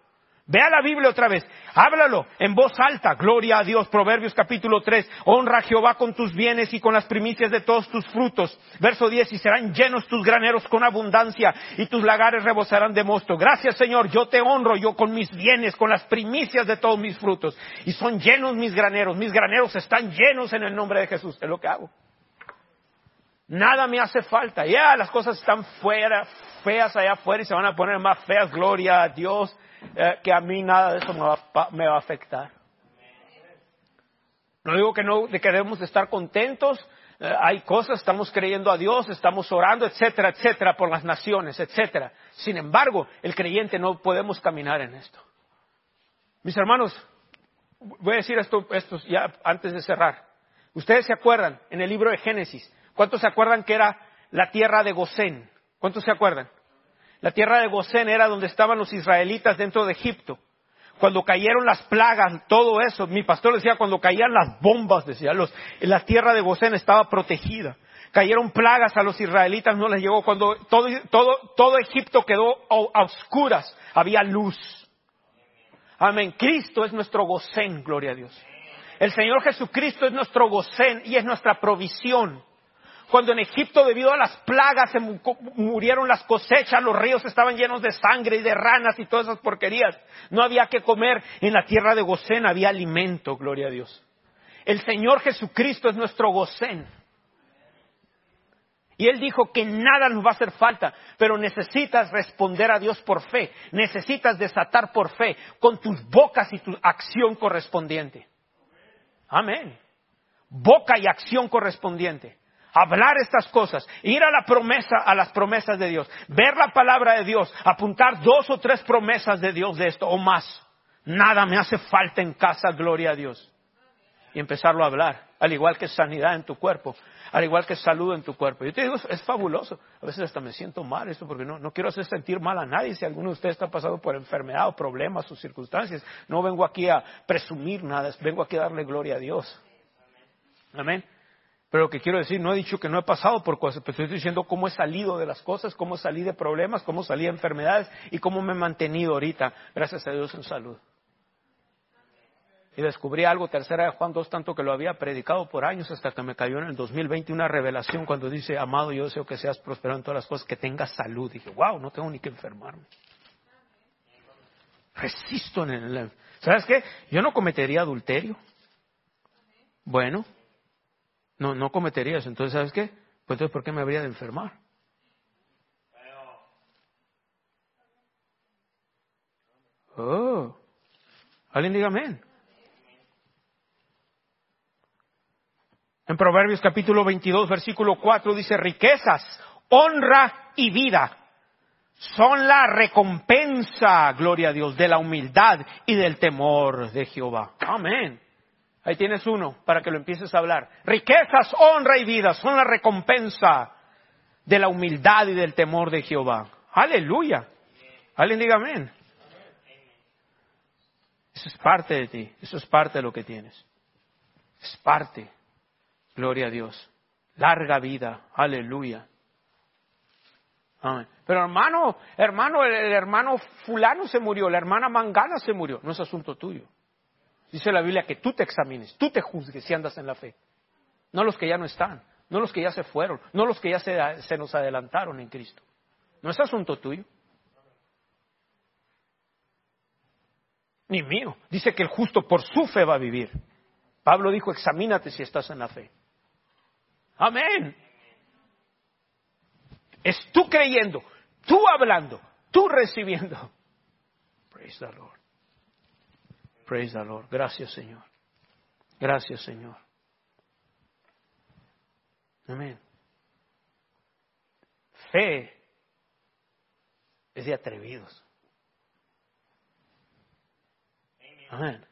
Vea la Biblia otra vez, háblalo en voz alta, gloria a Dios. Proverbios capítulo tres, honra a Jehová con tus bienes y con las primicias de todos tus frutos. Verso diez, y serán llenos tus graneros con abundancia y tus lagares rebosarán de mosto. Gracias, Señor, yo te honro, yo con mis bienes, con las primicias de todos mis frutos. Y son llenos mis graneros, mis graneros están llenos en el nombre de Jesús. Es lo que hago. Nada me hace falta. Ya las cosas están fuera, feas allá afuera y se van a poner más feas, gloria a Dios. Eh, que a mí nada de eso me va, me va a afectar. No digo que no de que debemos de estar contentos, eh, hay cosas, estamos creyendo a Dios, estamos orando, etcétera, etcétera, por las naciones, etcétera. Sin embargo, el creyente no podemos caminar en esto. Mis hermanos, voy a decir esto, esto ya antes de cerrar. Ustedes se acuerdan, en el libro de Génesis, ¿cuántos se acuerdan que era la tierra de Gosén? ¿Cuántos se acuerdan? La tierra de Gosén era donde estaban los israelitas dentro de Egipto. Cuando cayeron las plagas, todo eso, mi pastor decía, cuando caían las bombas, decía, los, la tierra de Gosén estaba protegida. Cayeron plagas a los israelitas, no les llegó. Cuando todo, todo, todo Egipto quedó a oscuras, había luz. Amén. Cristo es nuestro Gosén, gloria a Dios. El Señor Jesucristo es nuestro Gosén y es nuestra provisión. Cuando en Egipto, debido a las plagas, se murieron las cosechas, los ríos estaban llenos de sangre y de ranas y todas esas porquerías. No había que comer. En la tierra de Gosén había alimento, gloria a Dios. El Señor Jesucristo es nuestro Gosén. Y Él dijo que nada nos va a hacer falta, pero necesitas responder a Dios por fe. Necesitas desatar por fe, con tus bocas y tu acción correspondiente. Amén. Boca y acción correspondiente. Hablar estas cosas, ir a la promesa, a las promesas de Dios, ver la palabra de Dios, apuntar dos o tres promesas de Dios de esto o más. Nada me hace falta en casa, gloria a Dios. Y empezarlo a hablar, al igual que sanidad en tu cuerpo, al igual que salud en tu cuerpo. Yo te digo, es fabuloso. A veces hasta me siento mal esto porque no, no quiero hacer sentir mal a nadie. Si alguno de ustedes está pasando por enfermedad o problemas o circunstancias, no vengo aquí a presumir nada, vengo aquí a darle gloria a Dios. Amén. Pero lo que quiero decir, no he dicho que no he pasado por cosas, pero estoy diciendo cómo he salido de las cosas, cómo salí de problemas, cómo salí de enfermedades y cómo me he mantenido ahorita, gracias a Dios, en salud. Y descubrí algo, tercera de Juan dos, tanto que lo había predicado por años hasta que me cayó en el dos mil veinte una revelación cuando dice, amado, yo deseo que seas prosperado en todas las cosas, que tengas salud. Dije, wow, no tengo ni que enfermarme. Resisto en el... ¿Sabes qué? Yo no cometería adulterio. Bueno. No, no cometería eso. Entonces, ¿sabes qué? Pues entonces, ¿por qué me habría de enfermar? Oh. Alguien diga amén. En Proverbios capítulo veintidós, versículo cuatro dice, riquezas, honra y vida son la recompensa, gloria a Dios, de la humildad y del temor de Jehová. Amén. Ahí tienes uno para que lo empieces a hablar. Riquezas, honra y vida son la recompensa de la humildad y del temor de Jehová. Aleluya. Alguien diga amén. Eso es parte de ti. Eso es parte de lo que tienes. Es parte. Gloria a Dios. Larga vida. Aleluya. Amén. Pero hermano, hermano, el, el hermano fulano se murió. La hermana mangana se murió. No es asunto tuyo. Dice la Biblia que tú te examines, tú te juzgues si andas en la fe. No los que ya no están, no los que ya se fueron, no los que ya se, se nos adelantaron en Cristo. No es asunto tuyo. Ni mío. Dice que el justo por su fe va a vivir. Pablo dijo, examínate si estás en la fe. Amén. Es tú creyendo, tú hablando, tú recibiendo. Praise the Lord. Praise the Lord. Gracias, Señor. Gracias, Señor. Amén. Fe es de atrevidos. Amén.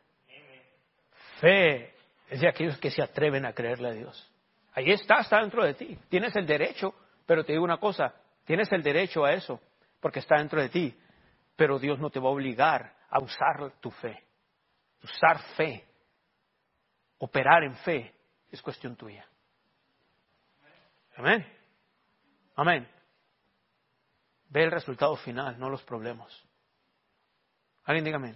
Fe es de aquellos que se atreven a creerle a Dios. Ahí está, está dentro de ti. Tienes el derecho, pero te digo una cosa, tienes el derecho a eso, porque está dentro de ti. Pero Dios no te va a obligar a usar tu fe. Usar fe, operar en fe, es cuestión tuya. Amén. Amén. Ve el resultado final, no los problemas. Alguien dígame.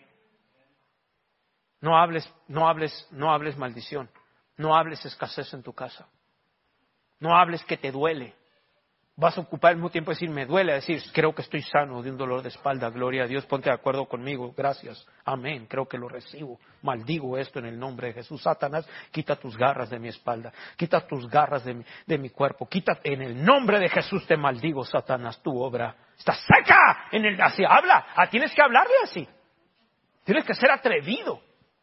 No hables, no hables, no hables maldición. No hables escasez en tu casa. No hables que te duele. Vas a ocupar el mismo tiempo de decir, me duele, a decir, creo que estoy sano de un dolor de espalda, gloria a Dios, ponte de acuerdo conmigo, gracias, amén, creo que lo recibo, maldigo esto en el nombre de Jesús. Satanás, quita tus garras de mi espalda, quita tus garras de mi, de mi cuerpo, quita, en el nombre de Jesús te maldigo, Satanás, tu obra está seca, en el, así habla, ah, tienes que hablarle así, tienes que ser atrevido,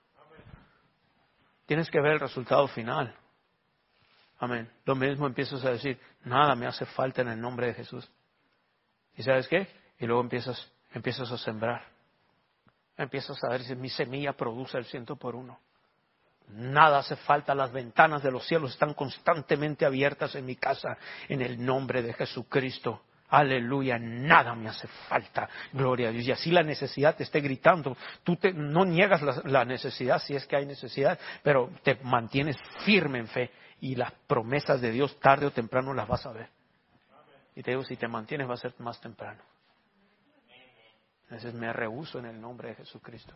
tienes que ver el resultado final. Amén. Lo mismo empiezas a decir, nada me hace falta en el nombre de Jesús. ¿Y sabes qué? Y luego empiezas, empiezas a sembrar. Empiezas a ver si mi semilla produce el ciento por uno. Nada hace falta, las ventanas de los cielos están constantemente abiertas en mi casa, en el nombre de Jesucristo. Aleluya, nada me hace falta, gloria a Dios. Y así la necesidad te esté gritando. Tú te, no niegas la, la necesidad si es que hay necesidad, pero te mantienes firme en fe. Y las promesas de Dios tarde o temprano las vas a ver. Y te digo, si te mantienes va a ser más temprano. Entonces me rehúso en el nombre de Jesucristo.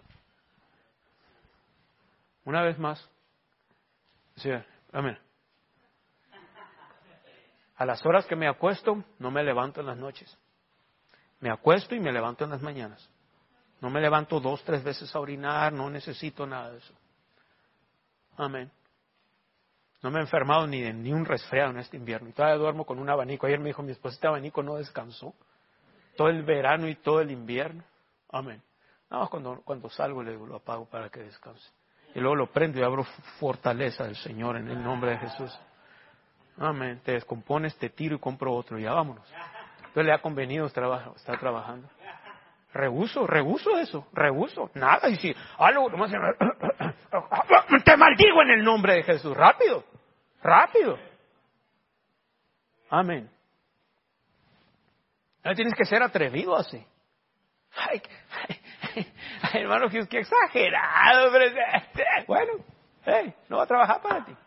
Una vez más. Sí, amén. A las horas que me acuesto, no me levanto en las noches. Me acuesto y me levanto en las mañanas. No me levanto dos, tres veces a orinar, no necesito nada de eso. Amén. No me he enfermado ni de ni un resfriado en este invierno. Y todavía duermo con un abanico. Ayer me dijo mi esposa, este abanico no descansó. Todo el verano y todo el invierno. Amén. Nada más cuando, cuando salgo le digo, lo apago para que descanse. Y luego lo prendo y abro fortaleza del Señor en el nombre de Jesús. Amén. Te descompones, te tiro y compro otro. Ya vámonos. Entonces le ha convenido estar, estar trabajando. Rehuso, rehuso eso, rehuso. Nada. Y si algo, nomás te maldigo en el nombre de Jesús. Rápido. Rápido. Amén. Ahora tienes que ser atrevido así. Ay, ay, ay, hermano, que exagerado. Pero, bueno, hey, no va a trabajar para ti.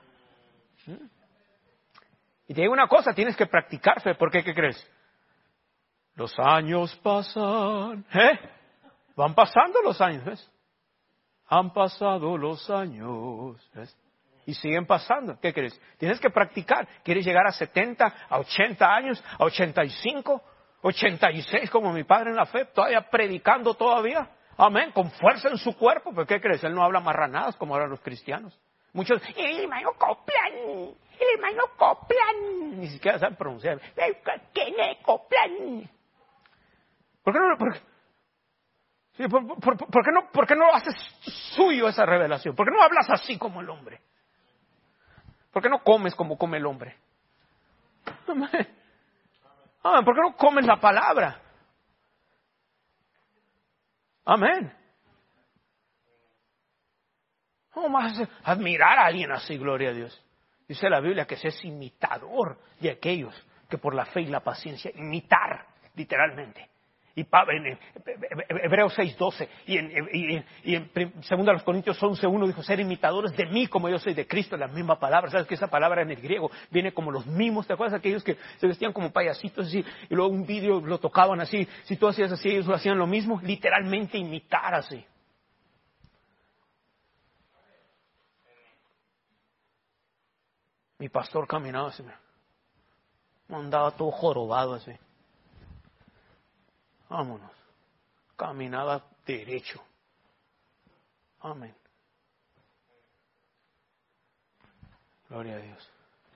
Y te digo una cosa, tienes que practicar fe. ¿Por qué? ¿Qué crees? Los años pasan. ¿Eh? Van pasando los años, ¿ves? Han pasado los años, ¿ves? Y siguen pasando. ¿Qué crees? Tienes que practicar. ¿Quieres llegar a setenta, a ochenta años, a ochenta y cinco, ochenta y seis como mi padre en la fe? Todavía predicando todavía. Amén. Con fuerza en su cuerpo. ¿Pero qué crees? Él no habla marranadas como hablan los cristianos. Muchos, el hermano Coplan, el hermano Coplan. Ni siquiera saben pronunciar. ¿Qué le Coplan? ¿Por qué no, por, sí, por, por, por, por, qué no, ¿Por qué no haces suyo esa revelación? ¿Por qué no hablas así como el hombre? ¿Por qué no comes como come el hombre? Amén. Amén. ¿Por qué no comes la palabra? Amén. ¿Cómo vas a admirar a alguien así, gloria a Dios? Dice la Biblia que se es imitador de aquellos que por la fe y la paciencia, imitar, literalmente. Y en Hebreos seis doce y en, y en, y en segunda los Corintios once uno dijo, ser imitadores de mí como yo soy de Cristo, la misma palabra. ¿Sabes que esa palabra en el griego viene como los mimos? ¿Te acuerdas de aquellos que se vestían como payasitos así y luego un vidrio lo tocaban así? Si tú hacías así, ellos lo hacían lo mismo, literalmente imitar así. Mi pastor caminaba así, andaba todo jorobado así. Vámonos. Caminaba derecho. Amén. Gloria a Dios.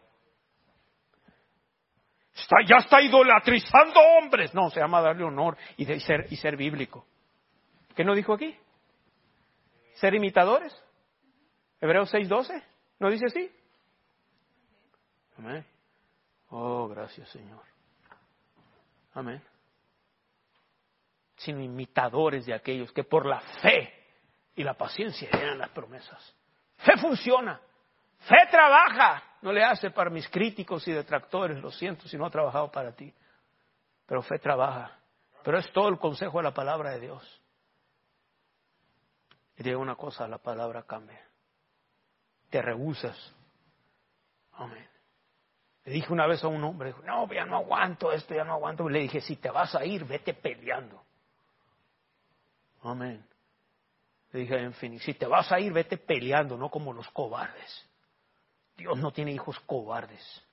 Está, ya está idolatrizando hombres. No, se llama darle honor y, de, y, ser, y ser bíblico. ¿Qué no dijo aquí? ¿Ser imitadores? Hebreos seis doce. ¿No dice así? Amén. Oh, gracias, Señor. Amén. Sino imitadores de aquellos que por la fe y la paciencia heredan las promesas. Fe funciona. Fe trabaja. No le hace para mis críticos y detractores, lo siento si no ha trabajado para ti. Pero fe trabaja. Pero es todo el consejo de la palabra de Dios. Y digo una cosa, la palabra cambia. Te rehusas. Amén. Le dije una vez a un hombre, dijo, no, ya no aguanto esto, ya no aguanto. Le dije, si te vas a ir, vete peleando. Amén. Le dije en Phoenix, si te vas a ir, vete peleando, no como los cobardes. Dios no tiene hijos cobardes.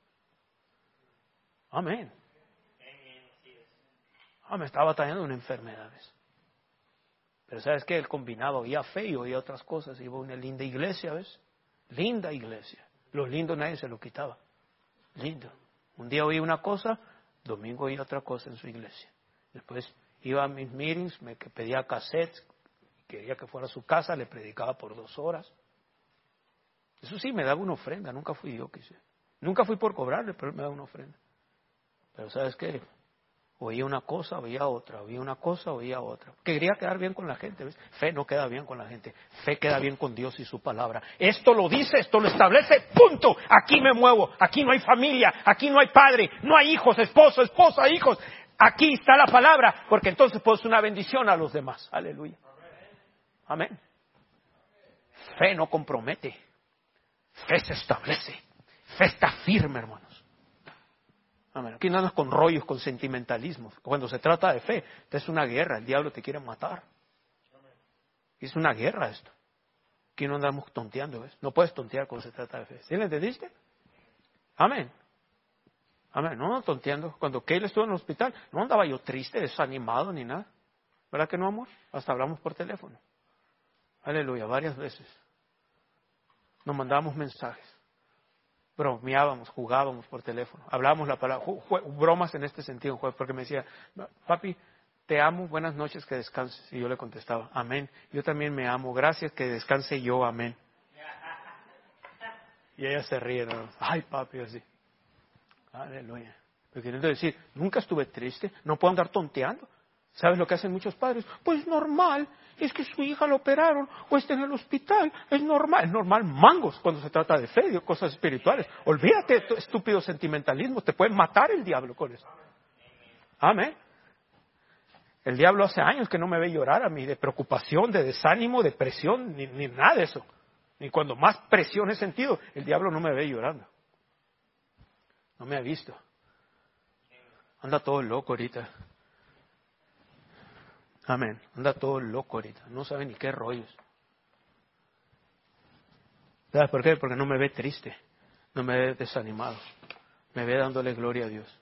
Amén. Ah, me estaba batallando una enfermedad. ¿Ves? Pero ¿sabes qué? Él combinaba, oía fe y oía otras cosas. Iba a una linda iglesia, ¿ves? Linda iglesia. Lo lindo nadie se lo quitaba. Lindo. Un día oí una cosa, domingo oí otra cosa en su iglesia. Después iba a mis meetings, me pedía cassettes, quería que fuera a su casa, le predicaba por dos horas. Eso sí, me daba una ofrenda, nunca fui yo que hice. Nunca fui por cobrarle, pero él me daba una ofrenda. Pero ¿sabes qué? Oía una cosa, oía otra, oía una cosa, oía otra. Quería quedar bien con la gente, ¿ves? Fe no queda bien con la gente, fe queda bien con Dios y su palabra. Esto lo dice, esto lo establece, punto. Aquí me muevo, aquí no hay familia, aquí no hay padre, no hay hijos, esposo, esposa, hijos. Aquí está la palabra, porque entonces puedo ser una bendición a los demás. Aleluya. Amén. Fe no compromete, fe se establece, fe está firme, hermanos. Amén. Aquí no andas con rollos, con sentimentalismos. Cuando se trata de fe, esta es una guerra, el diablo te quiere matar. Es una guerra esto. Aquí no andamos tonteando, ¿ves? No puedes tontear cuando se trata de fe. ¿Sí le entendiste? Amén. Amén. No ando tonteando. Cuando Keila estuvo en el hospital, no andaba yo triste, desanimado ni nada. ¿Verdad que no, amor? Hasta hablamos por teléfono. Aleluya, varias veces. Nos mandábamos mensajes. Bromeábamos, jugábamos por teléfono, hablábamos la palabra, bromas en este sentido, porque me decía, papi, te amo, buenas noches, que descanses. Y yo le contestaba, amén, yo también me amo, gracias, que descanse yo, amén. Y ella se ríe, ¿no? Ay, papi, así. Aleluya. Pero queriendo decir, nunca estuve triste, no puedo andar tonteando. ¿Sabes lo que hacen muchos padres? Pues normal, es que su hija la operaron o está en el hospital, es normal, es normal mangos cuando se trata de fe y de cosas espirituales. Olvídate de tu estúpido sentimentalismo, te puede matar el diablo con eso. Amén. El diablo hace años que no me ve llorar a mí de preocupación, de desánimo, de presión, ni, ni nada de eso. Ni cuando más presión he sentido, el diablo no me ve llorando. No me ha visto. Anda todo loco ahorita. Amén. Anda todo loco ahorita. No sabe ni qué rollos. ¿Sabes por qué? Porque no me ve triste. No me ve desanimado. Me ve dándole gloria a Dios.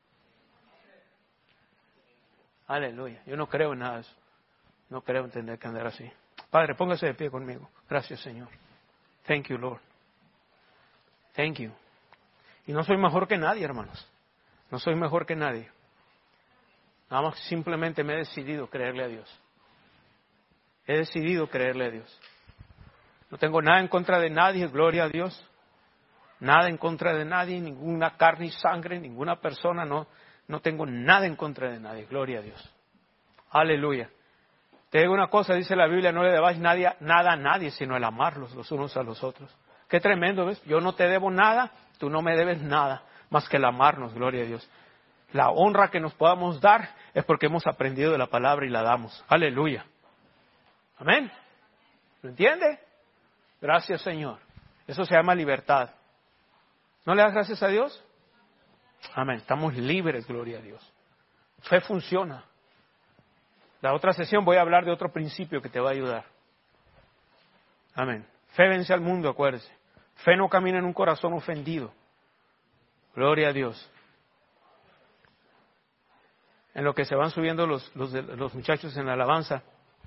Aleluya. Yo no creo en nada de eso. No creo en tener que andar así. Padre, póngase de pie conmigo. Gracias, Señor. Thank you, Lord. Thank you. Y no soy mejor que nadie, hermanos. No soy mejor que nadie. Nada más simplemente me he decidido creerle a Dios. He decidido creerle a Dios. No tengo nada en contra de nadie, gloria a Dios. Nada en contra de nadie, ninguna carne y sangre, ninguna persona. No, no tengo nada en contra de nadie, gloria a Dios. Aleluya. Te digo una cosa, dice la Biblia, no le debáis nadie, nada a nadie, sino el amarlos los unos a los otros. Qué tremendo, ¿ves? Yo no te debo nada, tú no me debes nada, más que el amarnos, gloria a Dios. La honra que nos podamos dar es porque hemos aprendido de la palabra y la damos. Aleluya. Amén. ¿Lo entiende? Gracias, Señor. Eso se llama libertad. ¿No le das gracias a Dios? Amén. Estamos libres, gloria a Dios. Fe funciona. La otra sesión voy a hablar de otro principio que te va a ayudar. Amén. Fe vence al mundo, acuérdese. Fe no camina en un corazón ofendido. Gloria a Dios. En lo que se van subiendo los, los, los muchachos en la alabanza.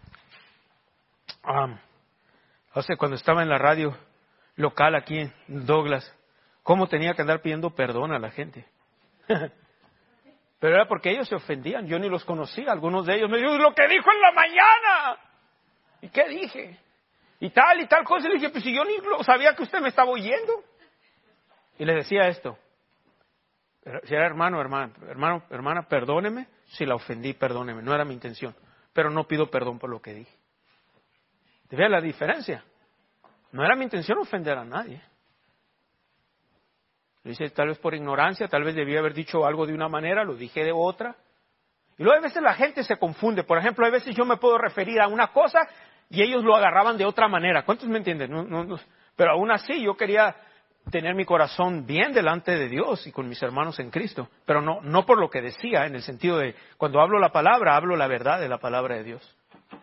Um, hace cuando estaba en la radio local aquí en Douglas, cómo tenía que andar pidiendo perdón a la gente. Pero era porque ellos se ofendían, yo ni los conocía. Algunos de ellos me dijeron, lo que dijo en la mañana. ¿Y qué dije? Y tal y tal cosa. Y le dije, pues si yo ni lo sabía que usted me estaba oyendo. Y les decía esto. Si era hermano, hermana, hermano, hermana, perdóneme. Si la ofendí, perdóneme. No era mi intención. Pero no pido perdón por lo que dije. ¿Te ves la diferencia? No era mi intención ofender a nadie. Lo hice tal vez por ignorancia, tal vez debía haber dicho algo de una manera, lo dije de otra. Y luego a veces la gente se confunde. Por ejemplo, a veces yo me puedo referir a una cosa y ellos lo agarraban de otra manera. ¿Cuántos me entienden? No, no, no. Pero aún así yo quería tener mi corazón bien delante de Dios y con mis hermanos en Cristo. Pero no, no por lo que decía, en el sentido de cuando hablo la palabra, hablo la verdad de la palabra de Dios.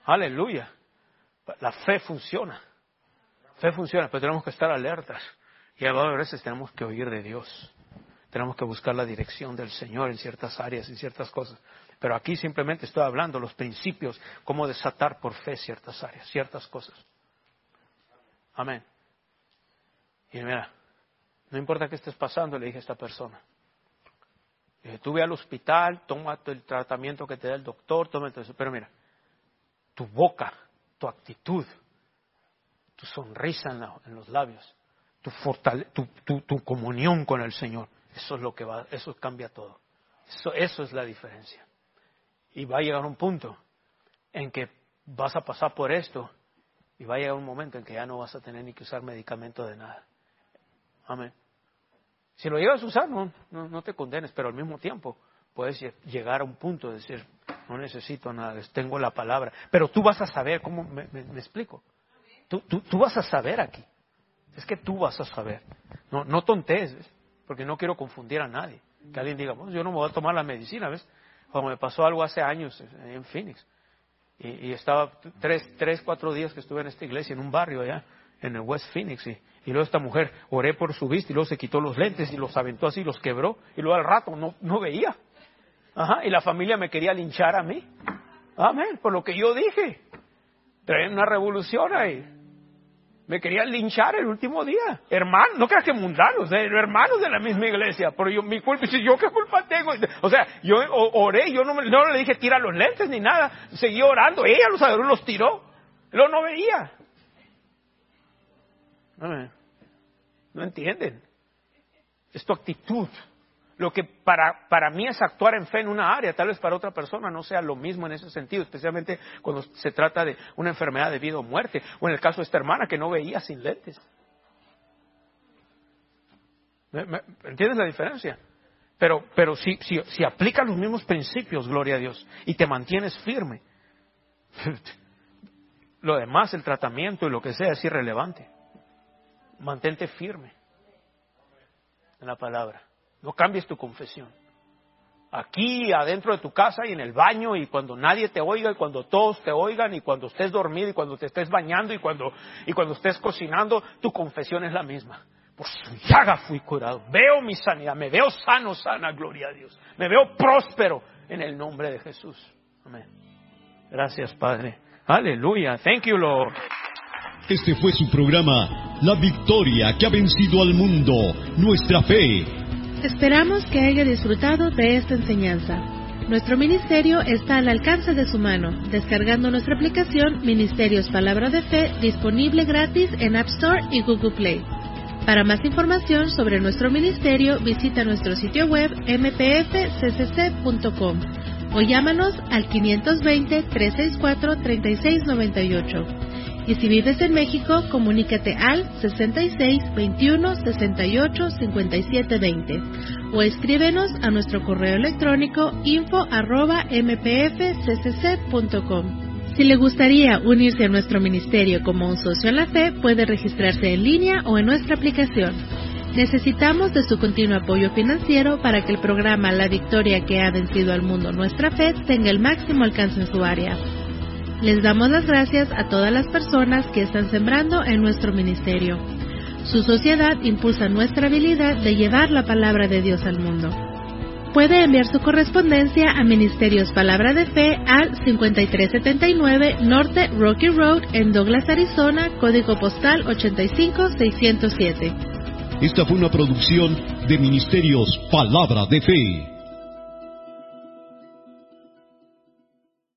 Aleluya. La fe funciona. Fe funciona, pero tenemos que estar alertas. Y a veces tenemos que oír de Dios. Tenemos que buscar la dirección del Señor en ciertas áreas, en ciertas cosas. Pero aquí simplemente estoy hablando los principios, cómo desatar por fe ciertas áreas, ciertas cosas. Amén. Y mira, no importa qué estés pasando, le dije a esta persona. Le dije, tú ve al hospital, toma el tratamiento que te da el doctor, toma todo eso. Pero mira, tu boca, tu actitud, tu sonrisa en, la, en los labios, tu, fortale, tu, tu, tu comunión con el Señor, eso es lo que va, eso cambia todo. Eso, eso es la diferencia. Y va a llegar un punto en que vas a pasar por esto y va a llegar un momento en que ya no vas a tener ni que usar medicamento de nada. Amén. Si lo llegas a usar, no, no, no te condenes, pero al mismo tiempo puedes llegar a un punto de decir, no necesito nada, tengo la palabra. Pero tú vas a saber, ¿cómo me, me, me explico? Tú, tú, tú vas a saber aquí. Es que tú vas a saber. No, no tontees, ¿ves? Porque no quiero confundir a nadie. Que alguien diga, bueno, yo no me voy a tomar la medicina, ¿ves? Cuando me pasó algo hace años en Phoenix. Y, y estaba tres, tres, cuatro días que estuve en esta iglesia, en un barrio allá, en el West Phoenix. Y, y luego esta mujer, oré por su vista y luego se quitó los lentes y los aventó así, los quebró. Y luego al rato no, no veía. Ajá, y la familia me quería linchar a mí. Amén, por lo que yo dije. Traen una revolución ahí. Me querían linchar el último día. Hermanos, no creas que mundanos, eh, hermanos de la misma iglesia. Pero yo, mi culpa, ¿yo qué culpa tengo? O sea, yo oré, yo no, me, no le dije tira los lentes ni nada. Seguí orando, ella los agarró, los tiró. Luego no veía. No, no entienden. Es tu actitud. Lo que para, para mí es actuar en fe en una área, tal vez para otra persona no sea lo mismo en ese sentido, especialmente cuando se trata de una enfermedad de vida o muerte, o en el caso de esta hermana que no veía sin lentes. ¿Me, me, ¿Entiendes la diferencia? Pero, pero si, si, si aplicas los mismos principios, gloria a Dios, y te mantienes firme, lo demás, el tratamiento y lo que sea, es irrelevante. Mantente firme en la palabra. No cambies tu confesión. Aquí, adentro de tu casa y en el baño, y cuando nadie te oiga, y cuando todos te oigan, y cuando estés dormido, y cuando te estés bañando, y cuando, y cuando estés cocinando, tu confesión es la misma. Por su llaga fui curado. Veo mi sanidad, me veo sano, sana, gloria a Dios. Me veo próspero en el nombre de Jesús. Amén. Gracias, Padre. Aleluya. Thank you, Lord. Este fue su programa, La Victoria que ha vencido al mundo, nuestra fe. Esperamos que haya disfrutado de esta enseñanza. Nuestro ministerio está al alcance de su mano, descargando nuestra aplicación Ministerios Palabra de Fe, disponible gratis en App Store y Google Play. Para más información sobre nuestro ministerio, visita nuestro sitio web eme pe efe ce ce ce punto com o llámanos al quinientos veinte, trescientos sesenta y cuatro, treinta y seis noventa y ocho. Y si vives en México, comunícate al sesenta y seis, veintiuno, sesenta y ocho, cincuenta y siete veinte o escríbenos a nuestro correo electrónico info arroba eme pe efe ce ce ce punto com. Si le gustaría unirse a nuestro ministerio como un socio en la fe, puede registrarse en línea o en nuestra aplicación. Necesitamos de su continuo apoyo financiero para que el programa La Victoria que ha vencido al mundo, nuestra fe, tenga el máximo alcance en su área. Les damos las gracias a todas las personas que están sembrando en nuestro ministerio. Su sociedad impulsa nuestra habilidad de llevar la palabra de Dios al mundo. Puede enviar su correspondencia a Ministerios Palabra de Fe al cincuenta y tres setenta y nueve Norte Rocky Road en Douglas, Arizona, código postal ochenta y cinco seiscientos siete. Esta fue una producción de Ministerios Palabra de Fe.